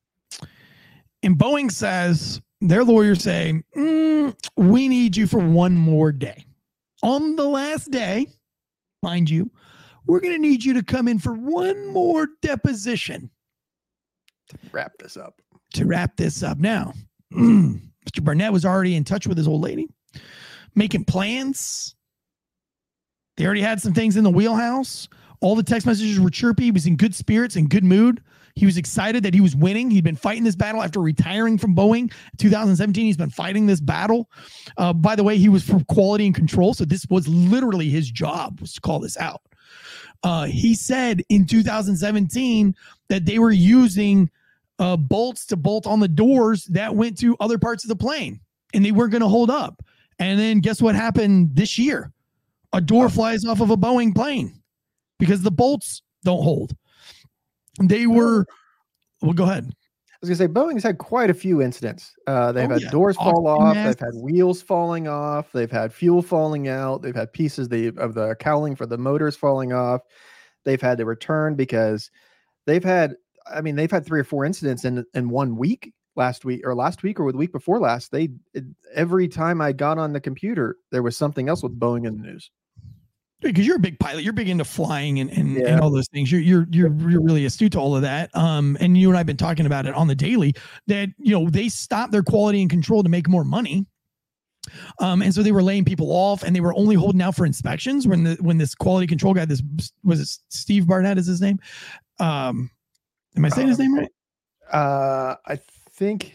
And Boeing says, their lawyers say, we need you for one more day. On the last day, mind you, we're going to need you to come in for one more deposition. To wrap this up. Now, Mr. Barnett was already in touch with his old lady, making plans. They already had some things in the wheelhouse. All the text messages were chirpy. He was in good spirits and good mood. He was excited that he was winning. He'd been fighting this battle after retiring from Boeing. 2017, he's been fighting this battle. By the way, he was for quality and control. So this was literally his job, was to call this out. He said in 2017 that they were using bolts to bolt on the doors that went to other parts of the plane, and they weren't going to hold up. And then guess what happened this year? A door flies off of a Boeing plane because the bolts don't hold. They were, well, go ahead. I was going to say, Boeing's had quite a few incidents. They've had doors fall off. They've had wheels falling off. They've had fuel falling out. They've had pieces of the cowling for the motors falling off. They've had to return because they've had 3 or 4 incidents in 1 week, last week or the week before last. Every time I got on the computer, there was something else with Boeing in the news. Because you're a big pilot, you're big into flying and all those things. You're really astute to all of that. And you and I've been talking about it on the daily that, they stopped their quality and control to make more money. And so they were laying people off, and they were only holding out for inspections when this quality control guy, Steve Barnett is his name. Am I saying his name right? I think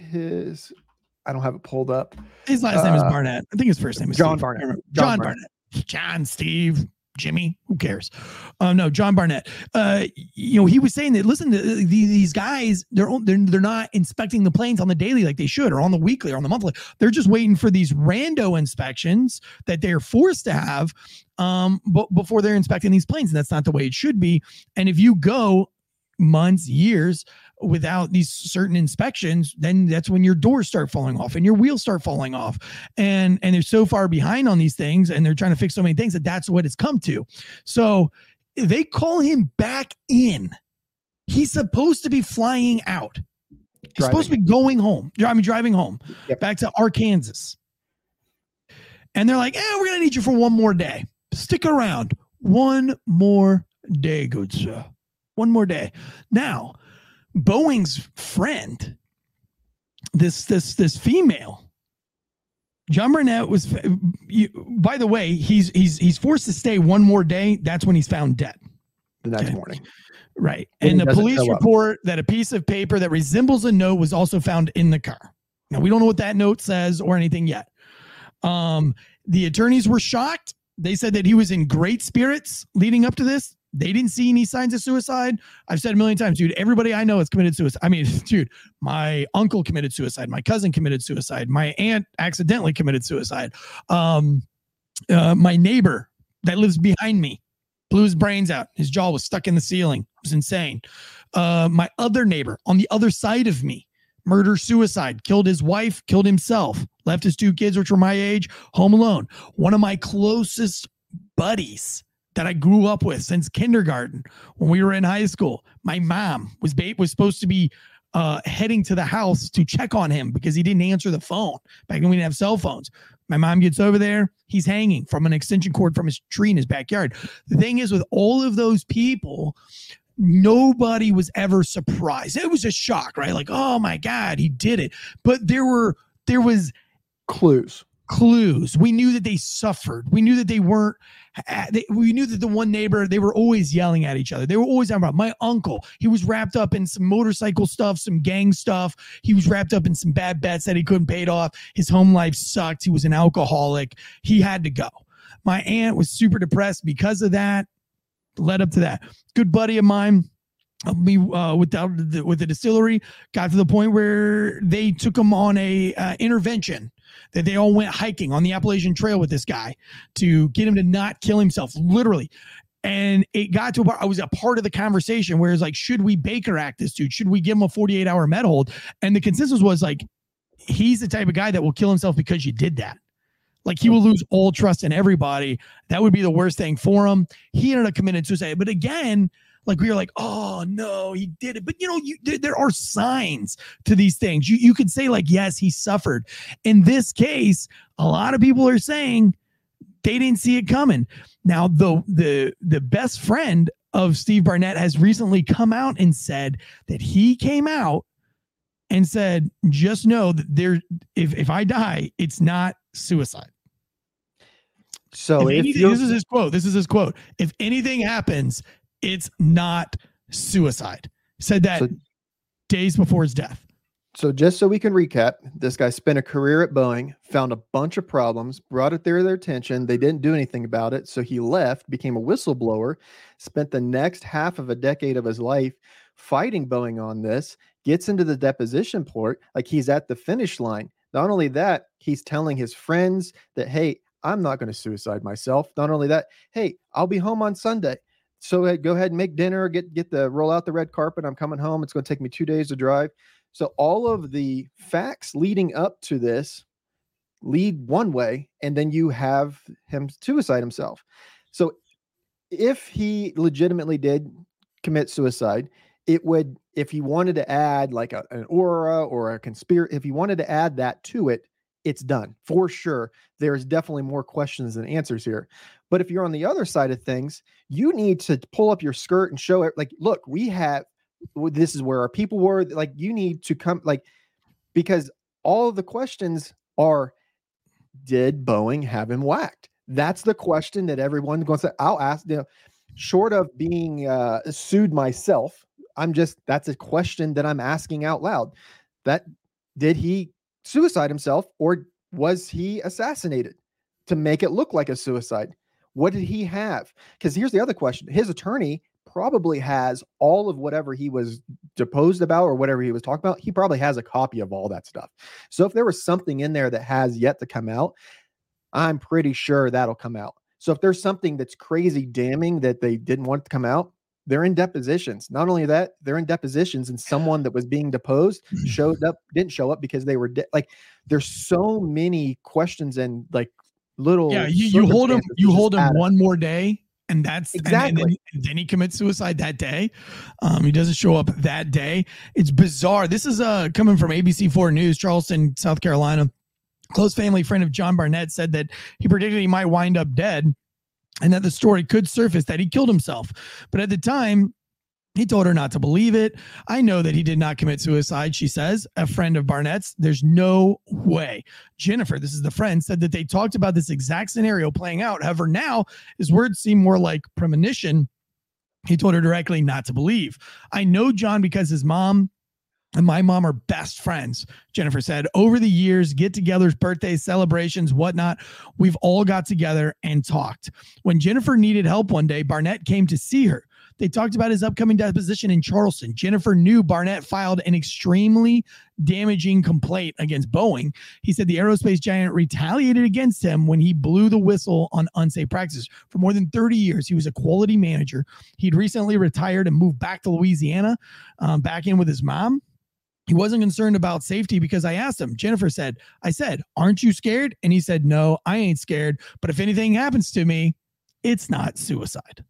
I don't have it pulled up. His last name is Barnett. I think his first name is John Steve. Barnett. John Barnett. John, Steve, Jimmy, who cares? No, John Barnett. He was saying that, listen, these guys, they're not inspecting the planes on the daily like they should, or on the weekly, or on the monthly. They're just waiting for these rando inspections that they're forced to have but before they're inspecting these planes. And that's not the way it should be. And if you go months, years, without these certain inspections, then that's when your doors start falling off and your wheels start falling off. And they're so far behind on these things, and they're trying to fix so many things that's what it's come to. So they call him back in. He's supposed to be flying out. He's supposed to be going home. Driving home back to Arkansas. And they're like, we're going to need you for one more day. Stick around. One more day, good sir. One more day. Now, Boeing's friend, this female, John Burnett was, by the way, he's forced to stay one more day. That's when he's found dead. The next morning. Right. And the police report that a piece of paper that resembles a note was also found in the car. Now, we don't know what that note says or anything yet. The attorneys were shocked. They said that he was in great spirits leading up to this. They didn't see any signs of suicide. I've said a million times, dude, everybody I know has committed suicide. I mean, dude, my uncle committed suicide. My cousin committed suicide. My aunt accidentally committed suicide. My neighbor that lives behind me blew his brains out. His jaw was stuck in the ceiling. It was insane. My other neighbor on the other side of me, murder, suicide, killed his wife, killed himself, left his 2 kids, which were my age, home alone. One of my closest buddies that I grew up with since kindergarten, when we were in high school, my mom was supposed to be heading to the house to check on him because he didn't answer the phone. Back then we didn't have cell phones. My mom gets over there. He's hanging from an extension cord from his tree in his backyard. The thing is, with all of those people, nobody was ever surprised. It was a shock, right? Like, oh my God, he did it. But there was clues. We knew that they suffered. We knew that they weren't. We knew that the one neighbor, they were always yelling at each other. They were always talking about my uncle. He was wrapped up in some motorcycle stuff, some gang stuff. He was wrapped up in some bad bets that he couldn't pay it off. His home life sucked. He was an alcoholic. He had to go. My aunt was super depressed because of that. Led up to that. Good buddy of mine, me with the distillery, got to the point where they took him on a intervention. That they all went hiking on the Appalachian Trail with this guy to get him to not kill himself, literally. And it got to a part, I was a part of the conversation where it's like, should we Baker Act this dude? Should we give him a 48-hour med hold? And the consensus was like, he's the type of guy that will kill himself because you did that. Like, he will lose all trust in everybody. That would be the worst thing for him. He ended up committing suicide. But again, like, we were like, oh no, he did it. But there are signs to these things. You could say like, yes, he suffered. In this case, a lot of people are saying they didn't see it coming. Now, the best friend of Steve Barnett has recently come out and said that he came out and said, just know that if I die, it's not suicide. So this is his quote. This is his quote. If anything happens, it's not suicide. Said that days before his death. So just so we can recap, this guy spent a career at Boeing, found a bunch of problems, brought it to their attention. They didn't do anything about it. So he left, became a whistleblower, spent the next half of a decade of his life fighting Boeing on this, gets into the deposition port, like he's at the finish line. Not only that, he's telling his friends that, hey, I'm not going to suicide myself. Not only that, hey, I'll be home on Sunday. So go ahead and make dinner, roll out the red carpet. I'm coming home. It's going to take me 2 days to drive. So all of the facts leading up to this lead one way, and then you have him suicide himself. So if he legitimately did commit suicide, it would, if he wanted to add like an aura or a conspiracy, if he wanted to add that to it, it's done for sure. There's definitely more questions than answers here. But if you're on the other side of things, you need to pull up your skirt and show it. Like, look, this is where our people were. Like, you need to come, like, because all of the questions are, did Boeing have him whacked? That's the question that everyone goes to. I'll ask, short of being sued myself, that's a question that I'm asking out loud. That did he suicide himself, or was he assassinated to make it look like a suicide? What did he have? Because here's the other question. His attorney probably has all of whatever he was deposed about or whatever he was talking about. He probably has a copy of all that stuff. So if there was something in there that has yet to come out, I'm pretty sure that'll come out. So if there's something that's crazy damning that they didn't want to come out, They're in depositions. Not only that, they're in depositions, and someone that was being deposed didn't show up because they were like. There's so many questions and like little. Yeah, you hold him one more day, and that's exactly. And then he commits suicide that day. He doesn't show up that day. It's bizarre. This is coming from ABC4 News, Charleston, South Carolina. Close family friend of John Barnett said that he predicted he might wind up dead, and that the story could surface that he killed himself. But at the time, he told her not to believe it. I know that he did not commit suicide, she says, a friend of Barnett's. There's no way. Jennifer, this is the friend, said that they talked about this exact scenario playing out. However, now his words seem more like premonition. He told her directly not to believe. I know John because his mom and my mom are best friends, Jennifer said. Over the years, get-togethers, birthdays, celebrations, whatnot, we've all got together and talked. When Jennifer needed help one day, Barnett came to see her. They talked about his upcoming deposition in Charleston. Jennifer knew Barnett filed an extremely damaging complaint against Boeing. He said the aerospace giant retaliated against him when he blew the whistle on unsafe practices. For more than 30 years, he was a quality manager. He'd recently retired and moved back to Louisiana, back in with his mom. He wasn't concerned about safety because I asked him. Jennifer said, I said, aren't you scared? And he said, no, I ain't scared. But if anything happens to me, it's not suicide.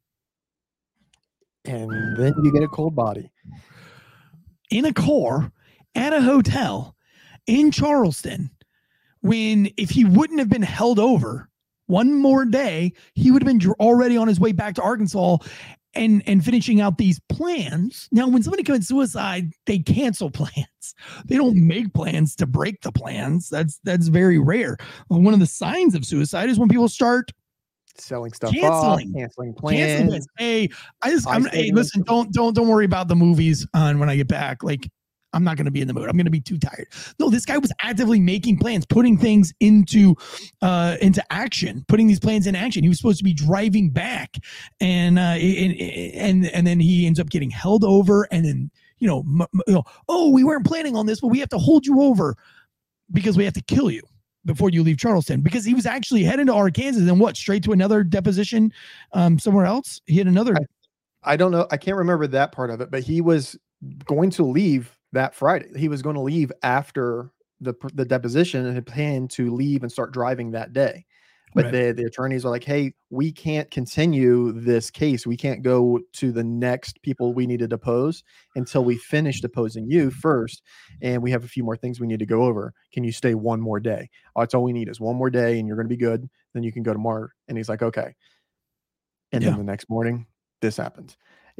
And then you get a cold body. In a car at a hotel in Charleston, when if he wouldn't have been held over one more day, he would have been already on his way back to Arkansas and finishing out these plans. Now, when somebody commits suicide, they cancel plans. They don't make plans to break the plans. That's very rare. One of the signs of suicide is when people start selling stuff off, canceling plans. Hey, listen, don't worry about the movies on when I get back. Like, I'm not going to be in the mood. I'm going to be too tired. No, this guy was actively making plans, putting things into action, putting these plans in action. He was supposed to be driving back, and then he ends up getting held over, and then oh, we weren't planning on this, but we have to hold you over because we have to kill you before you leave Charleston, because he was actually heading to Arkansas and straight to another deposition somewhere else. He had another. I don't know. I can't remember that part of it, but he was going to leave that Friday. He was going to leave after the deposition and had planned to leave and start driving that day. But the attorneys are like, hey, we can't continue this case. We can't go to the next people we need to depose until we finish deposing you first. And we have a few more things we need to go over. Can you stay one more day? Oh, that's all we need is one more day and you're going to be good. Then you can go tomorrow. And he's like, okay. And then the next morning, this happens.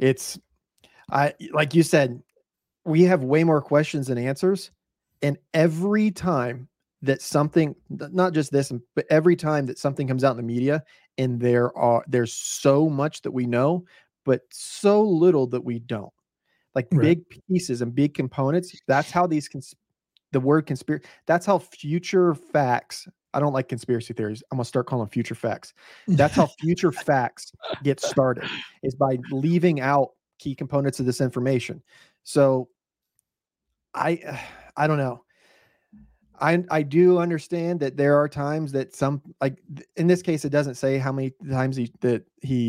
Like you said, we have way more questions than answers. And every time that something, not just this, but every time that something comes out in the media and there's so much that we know, but so little that we don't, like big pieces and big components. That's how the word conspiracy, that's how future facts. I don't like conspiracy theories. I'm going to start calling them future facts. That's how future facts get started, is by leaving out key components of this information. So I don't know. I do understand that there are times that like in this case, it doesn't say how many times he did.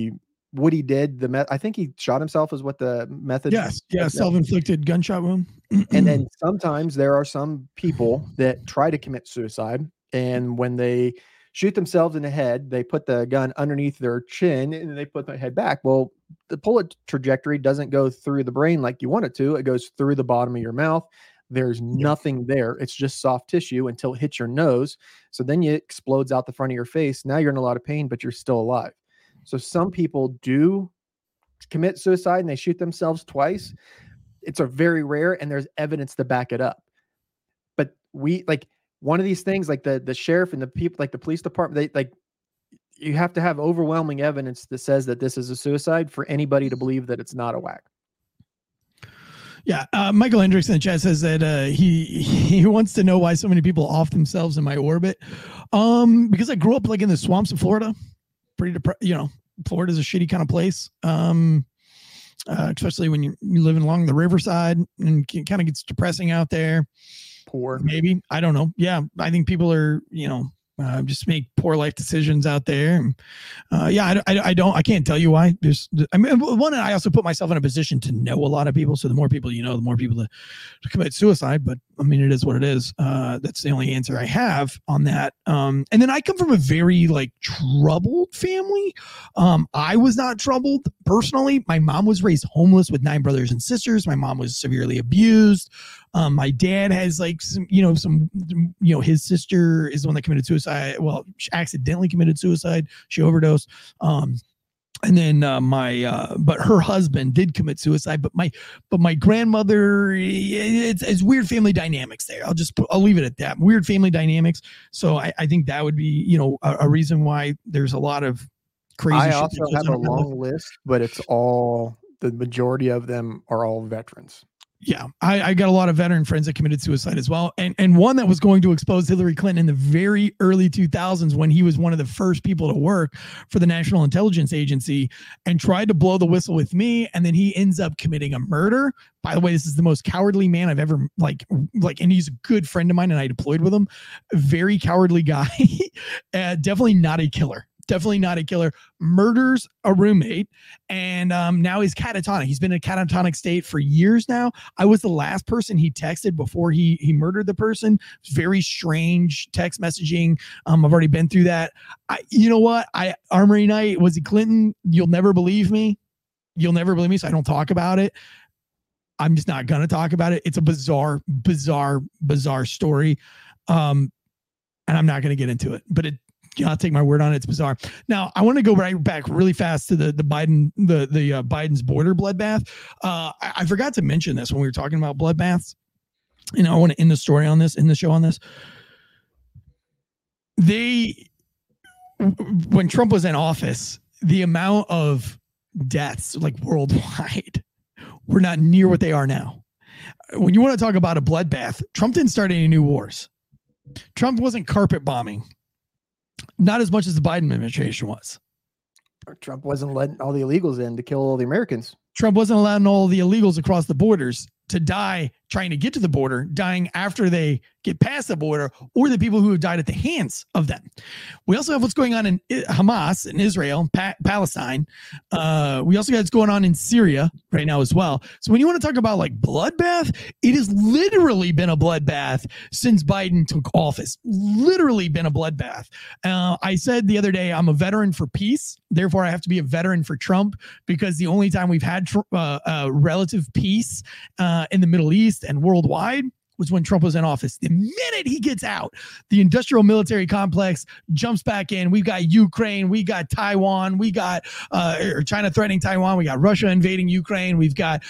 I think he shot himself is what the method. Yes. Yeah. Self-inflicted gunshot wound. And then sometimes there are some people that try to commit suicide, and when they shoot themselves in the head, they put the gun underneath their chin and they put their head back. Well, the bullet trajectory doesn't go through the brain like you want it to. It goes through the bottom of your mouth. There's nothing there. It's just soft tissue until it hits your nose. So then it explodes out the front of your face. Now you're in a lot of pain, but you're still alive. So some people do commit suicide and they shoot themselves twice. It's a very rare, and there's evidence to back it up. But one of these things, like the sheriff and the people, like the police department, you have to have overwhelming evidence that says that this is a suicide for anybody to believe that it's not a whack. Yeah, Michael Hendricks in the chat says that he wants to know why so many people off themselves in my orbit. Because I grew up like in the swamps of Florida. Florida's a shitty kind of place. Especially when you're living along the riverside, and it kind of gets depressing out there. Poor, maybe, I don't know. Yeah, I think people are just make poor life decisions out there. I can't tell you why. I also put myself in a position to know a lot of people. So the more people you know, the more people to commit suicide. But I mean, it is what it is. That's the only answer I have on that. And then I come from a very troubled family. I was not troubled personally. My mom was raised homeless with 9 brothers and sisters. My mom was severely abused. My dad has his sister is the one that committed suicide. Well, she accidentally committed suicide. She overdosed. And then but her husband did commit suicide. But my grandmother, it's weird family dynamics there. I'll leave it at that. Weird family dynamics. So I think that would be, a reason why there's a lot of crazy. I also have a long list, but the majority of them are all veterans. Yeah, I got a lot of veteran friends that committed suicide as well. And one that was going to expose Hillary Clinton in the very early 2000s when he was one of the first people to work for the National Intelligence Agency and tried to blow the whistle with me. And then he ends up committing a murder. By the way, this is the most cowardly man I've ever and he's a good friend of mine and I deployed with him. Very cowardly guy. Definitely not a killer. Definitely not a killer. Murders a roommate, and now he's catatonic. He's been in a catatonic state for years now. I was the last person he texted before he murdered the person. Very strange text messaging. I've already been through that. You know what? Armory Night, was it Clinton? You'll never believe me. You'll never believe me, so I don't talk about it. I'm just not going to talk about it. It's a bizarre story. And I'm not going to get into it, but I'll take my word on it. It's bizarre. Now, I want to go right back really fast to the Biden, the Biden's border bloodbath. I forgot to mention this when we were talking about bloodbaths. I want to end the story on this, the show on this. When Trump was in office, the amount of deaths worldwide were not near what they are now. When you want to talk about a bloodbath, Trump didn't start any new wars. Trump wasn't carpet bombing. Not as much as the Biden administration was. Trump wasn't letting all the illegals in to kill all the Americans. Trump wasn't allowing all the illegals across the borders to die trying to get to the border, dying after they get past the border, or the people who have died at the hands of them. We also have what's going on in Hamas in Israel, Palestine. We also got what's going on in Syria right now as well. So when you want to talk about bloodbath, it has literally been a bloodbath since Biden took office. Literally been a bloodbath. I said the other day, I'm a veteran for peace. Therefore, I have to be a veteran for Trump, because the only time we've had relative peace in the Middle East and worldwide was when Trump was in office. The minute he gets out, the industrial military complex jumps back in. We've got Ukraine, we got Taiwan, we got China threatening Taiwan, we got Russia invading Ukraine, we've got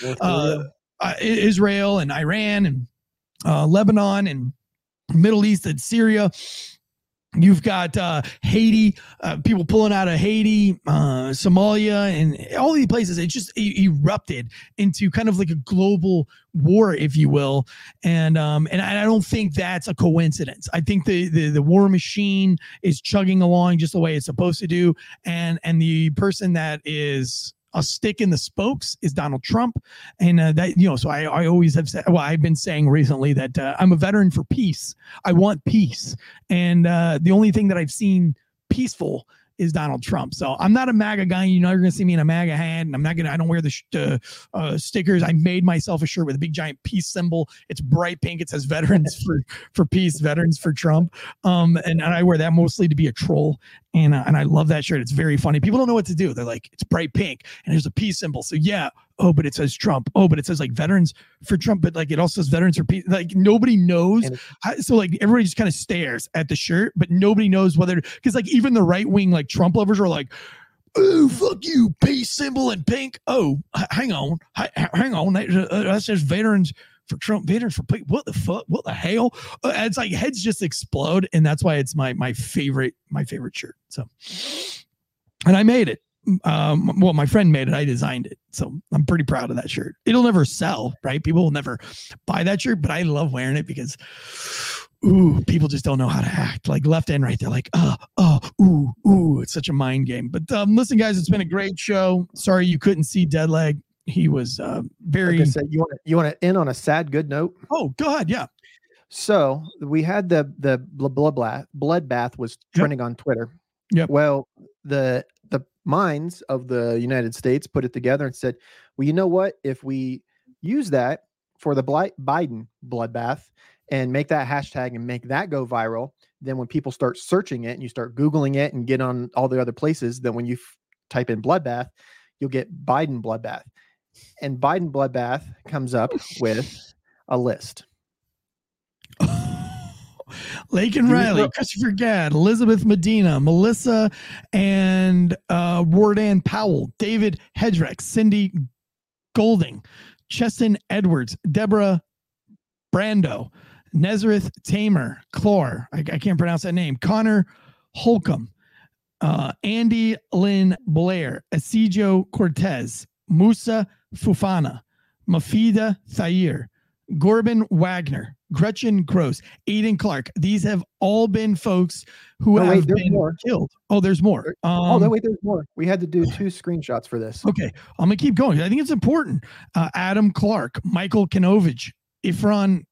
Israel and Iran and Lebanon and Middle East and Syria. You've got Haiti, people pulling out of Haiti, Somalia, and all these places. It just erupted into kind of like a global war, if you will. And I don't think that's a coincidence. I think the war machine is chugging along just the way it's supposed to do. And the person that is a stick in the spokes is Donald Trump. And so I always have said, I've been saying recently that I'm a veteran for peace. I want peace. And the only thing that I've seen peaceful is Donald Trump. So I'm not a MAGA guy. You're going to see me in a MAGA hat, and I don't wear the stickers. I made myself a shirt with a big giant peace symbol. It's bright pink. It says veterans for peace, veterans for Trump. And I wear that mostly to be a troll. And I love that shirt. It's very funny. People don't know what to do. They're like, it's bright pink and there's a peace symbol. So yeah. Oh, but it says Trump. Oh, but it says veterans for Trump. But it also says veterans for peace. Nobody knows. So everybody just kind of stares at the shirt, but nobody knows whether, because even the right wing Trump lovers are like, oh, fuck you, peace symbol in pink. Oh, hang on. That says veterans for Trump, veterans for pink. What the fuck? What the hell? It's heads just explode. And that's why it's my favorite shirt. So, and I made it. Well, my friend made it. I designed it. So I'm pretty proud of that shirt. It'll never sell, right? People will never buy that shirt, but I love wearing it because, people just don't know how to act. Left and right. They're like, it's such a mind game. But listen, guys, it's been a great show. Sorry you couldn't see Deadleg. He was very. Like I said, you want to end on a sad good note? Oh, go ahead. Yeah. So we had the bloodbath was trending on Twitter. Yep. Well, the minds of the United States put it together and said, well, you know what? If we use that for the Biden bloodbath and make that hashtag and make that go viral, then when people start searching it and you start Googling it and get on all the other places, then when you type in bloodbath, you'll get Biden bloodbath. And Biden bloodbath comes up with a list. Laken Riley, Christopher Gadd, Elizabeth Medina, Melissa and Wardan Powell, David Hedrick, Cindy Golding, Cheston Edwards, Deborah Brando, Nezareth Tamer, Clore, I can't pronounce that name, Connor Holcomb, Andy Lynn Blair, Esijo Cortez, Musa Fufana, Mafida Thayer, Corbin Wagner, Gretchen Gross, Aiden Clark. These have all been folks who have been killed. Oh, there's more. There's more. We had to do 2 screenshots for this. Okay, I'm gonna keep going. I think it's important. Adam Clark, Michael Kanovich, Ifero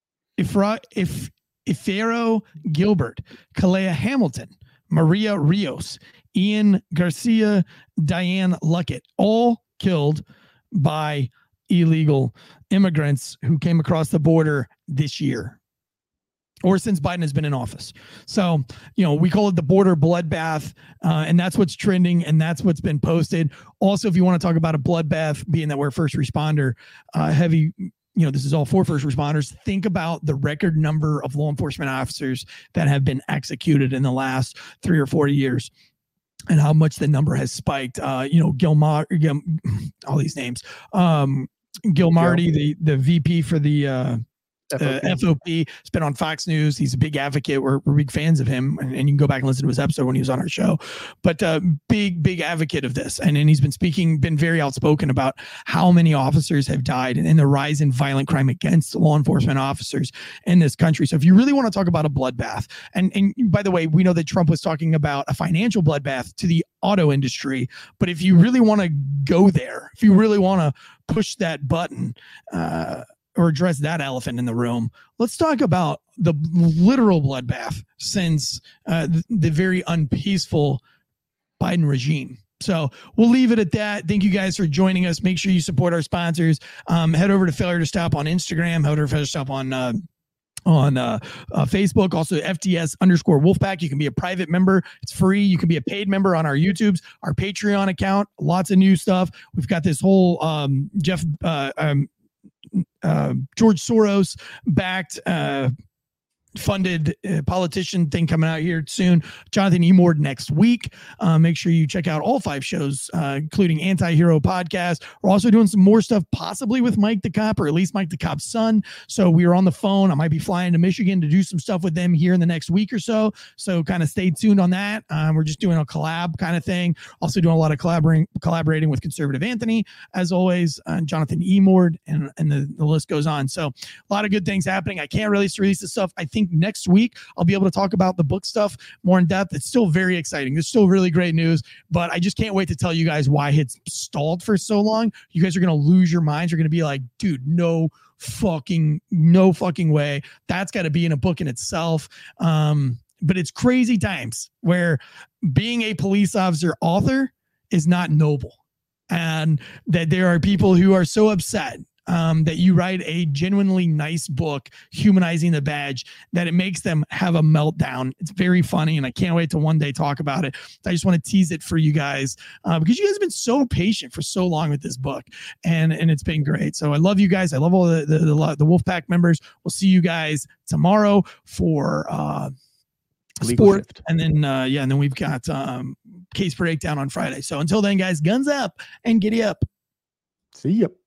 Gilbert, Kalea Hamilton, Maria Rios, Ian Garcia, Diane Luckett, all killed by illegal immigrants who came across the border this year or since Biden has been in office. So, we call it the border bloodbath, and that's what's trending, and that's what's been posted. Also, if you want to talk about a bloodbath, being that we're first responder heavy, this is all for first responders. Think about the record number of law enforcement officers that have been executed in the last 3 or 4 years, and how much the number has spiked. Gilmar, all these names. Gilmarty, the VP for the FOP, has been on Fox News. He's a big advocate. We're big fans of him, and you can go back and listen to his episode when he was on our show. But big advocate of this, and he's been very outspoken about how many officers have died and the rise in violent crime against law enforcement officers in this country. So if you really want to talk about a bloodbath, and by the way, we know that Trump was talking about a financial bloodbath to the auto industry, but if you really want to go there, if you really want to push that button, or address that elephant in the room, let's talk about the literal bloodbath since the very unpeaceful Biden regime. So we'll leave it at that. Thank you guys for joining us. Make sure you support our sponsors. Head over to Failure to Stop on Instagram. Head over to Failure to Stop on Facebook. Also FTS_Wolfpack. You can be a private member. It's free. You can be a paid member on our YouTubes, our Patreon account. Lots of new stuff. We've got this whole George Soros backed funded politician thing coming out here soon. Jonathan Emord next week. Make sure you check out all 5 shows, including Anti-Hero Podcast. We're also doing some more stuff, possibly with Mike the Cop, or at least Mike the Cop's son. So we are on the phone. I might be flying to Michigan to do some stuff with them here in the next week or so. So kind of stay tuned on that. We're just doing a collab kind of thing. Also doing a lot of collaborating with Conservative Anthony, as always, Jonathan Emord, and the list goes on. So a lot of good things happening. I can't release this stuff. I think next week I'll be able to talk about the book stuff more in depth. It's still very exciting. There's still really great news, but I just can't wait to tell you guys why it's stalled for so long. You guys are going to lose your minds. You're going to be like, dude, no fucking way. That's got to be in a book in itself. But it's crazy times where being a police officer author is not noble, and that there are people who are so upset that you write a genuinely nice book humanizing the badge that it makes them have a meltdown. It's very funny, and I can't wait to one day talk about it. I just want to tease it for you guys because you guys have been so patient for so long with this book, and it's been great. So I love you guys. I love all the Wolfpack members. We'll see you guys tomorrow for sport, shift. And then and then we've got case breakdown on Friday. So until then, guys, guns up and giddy up. See ya.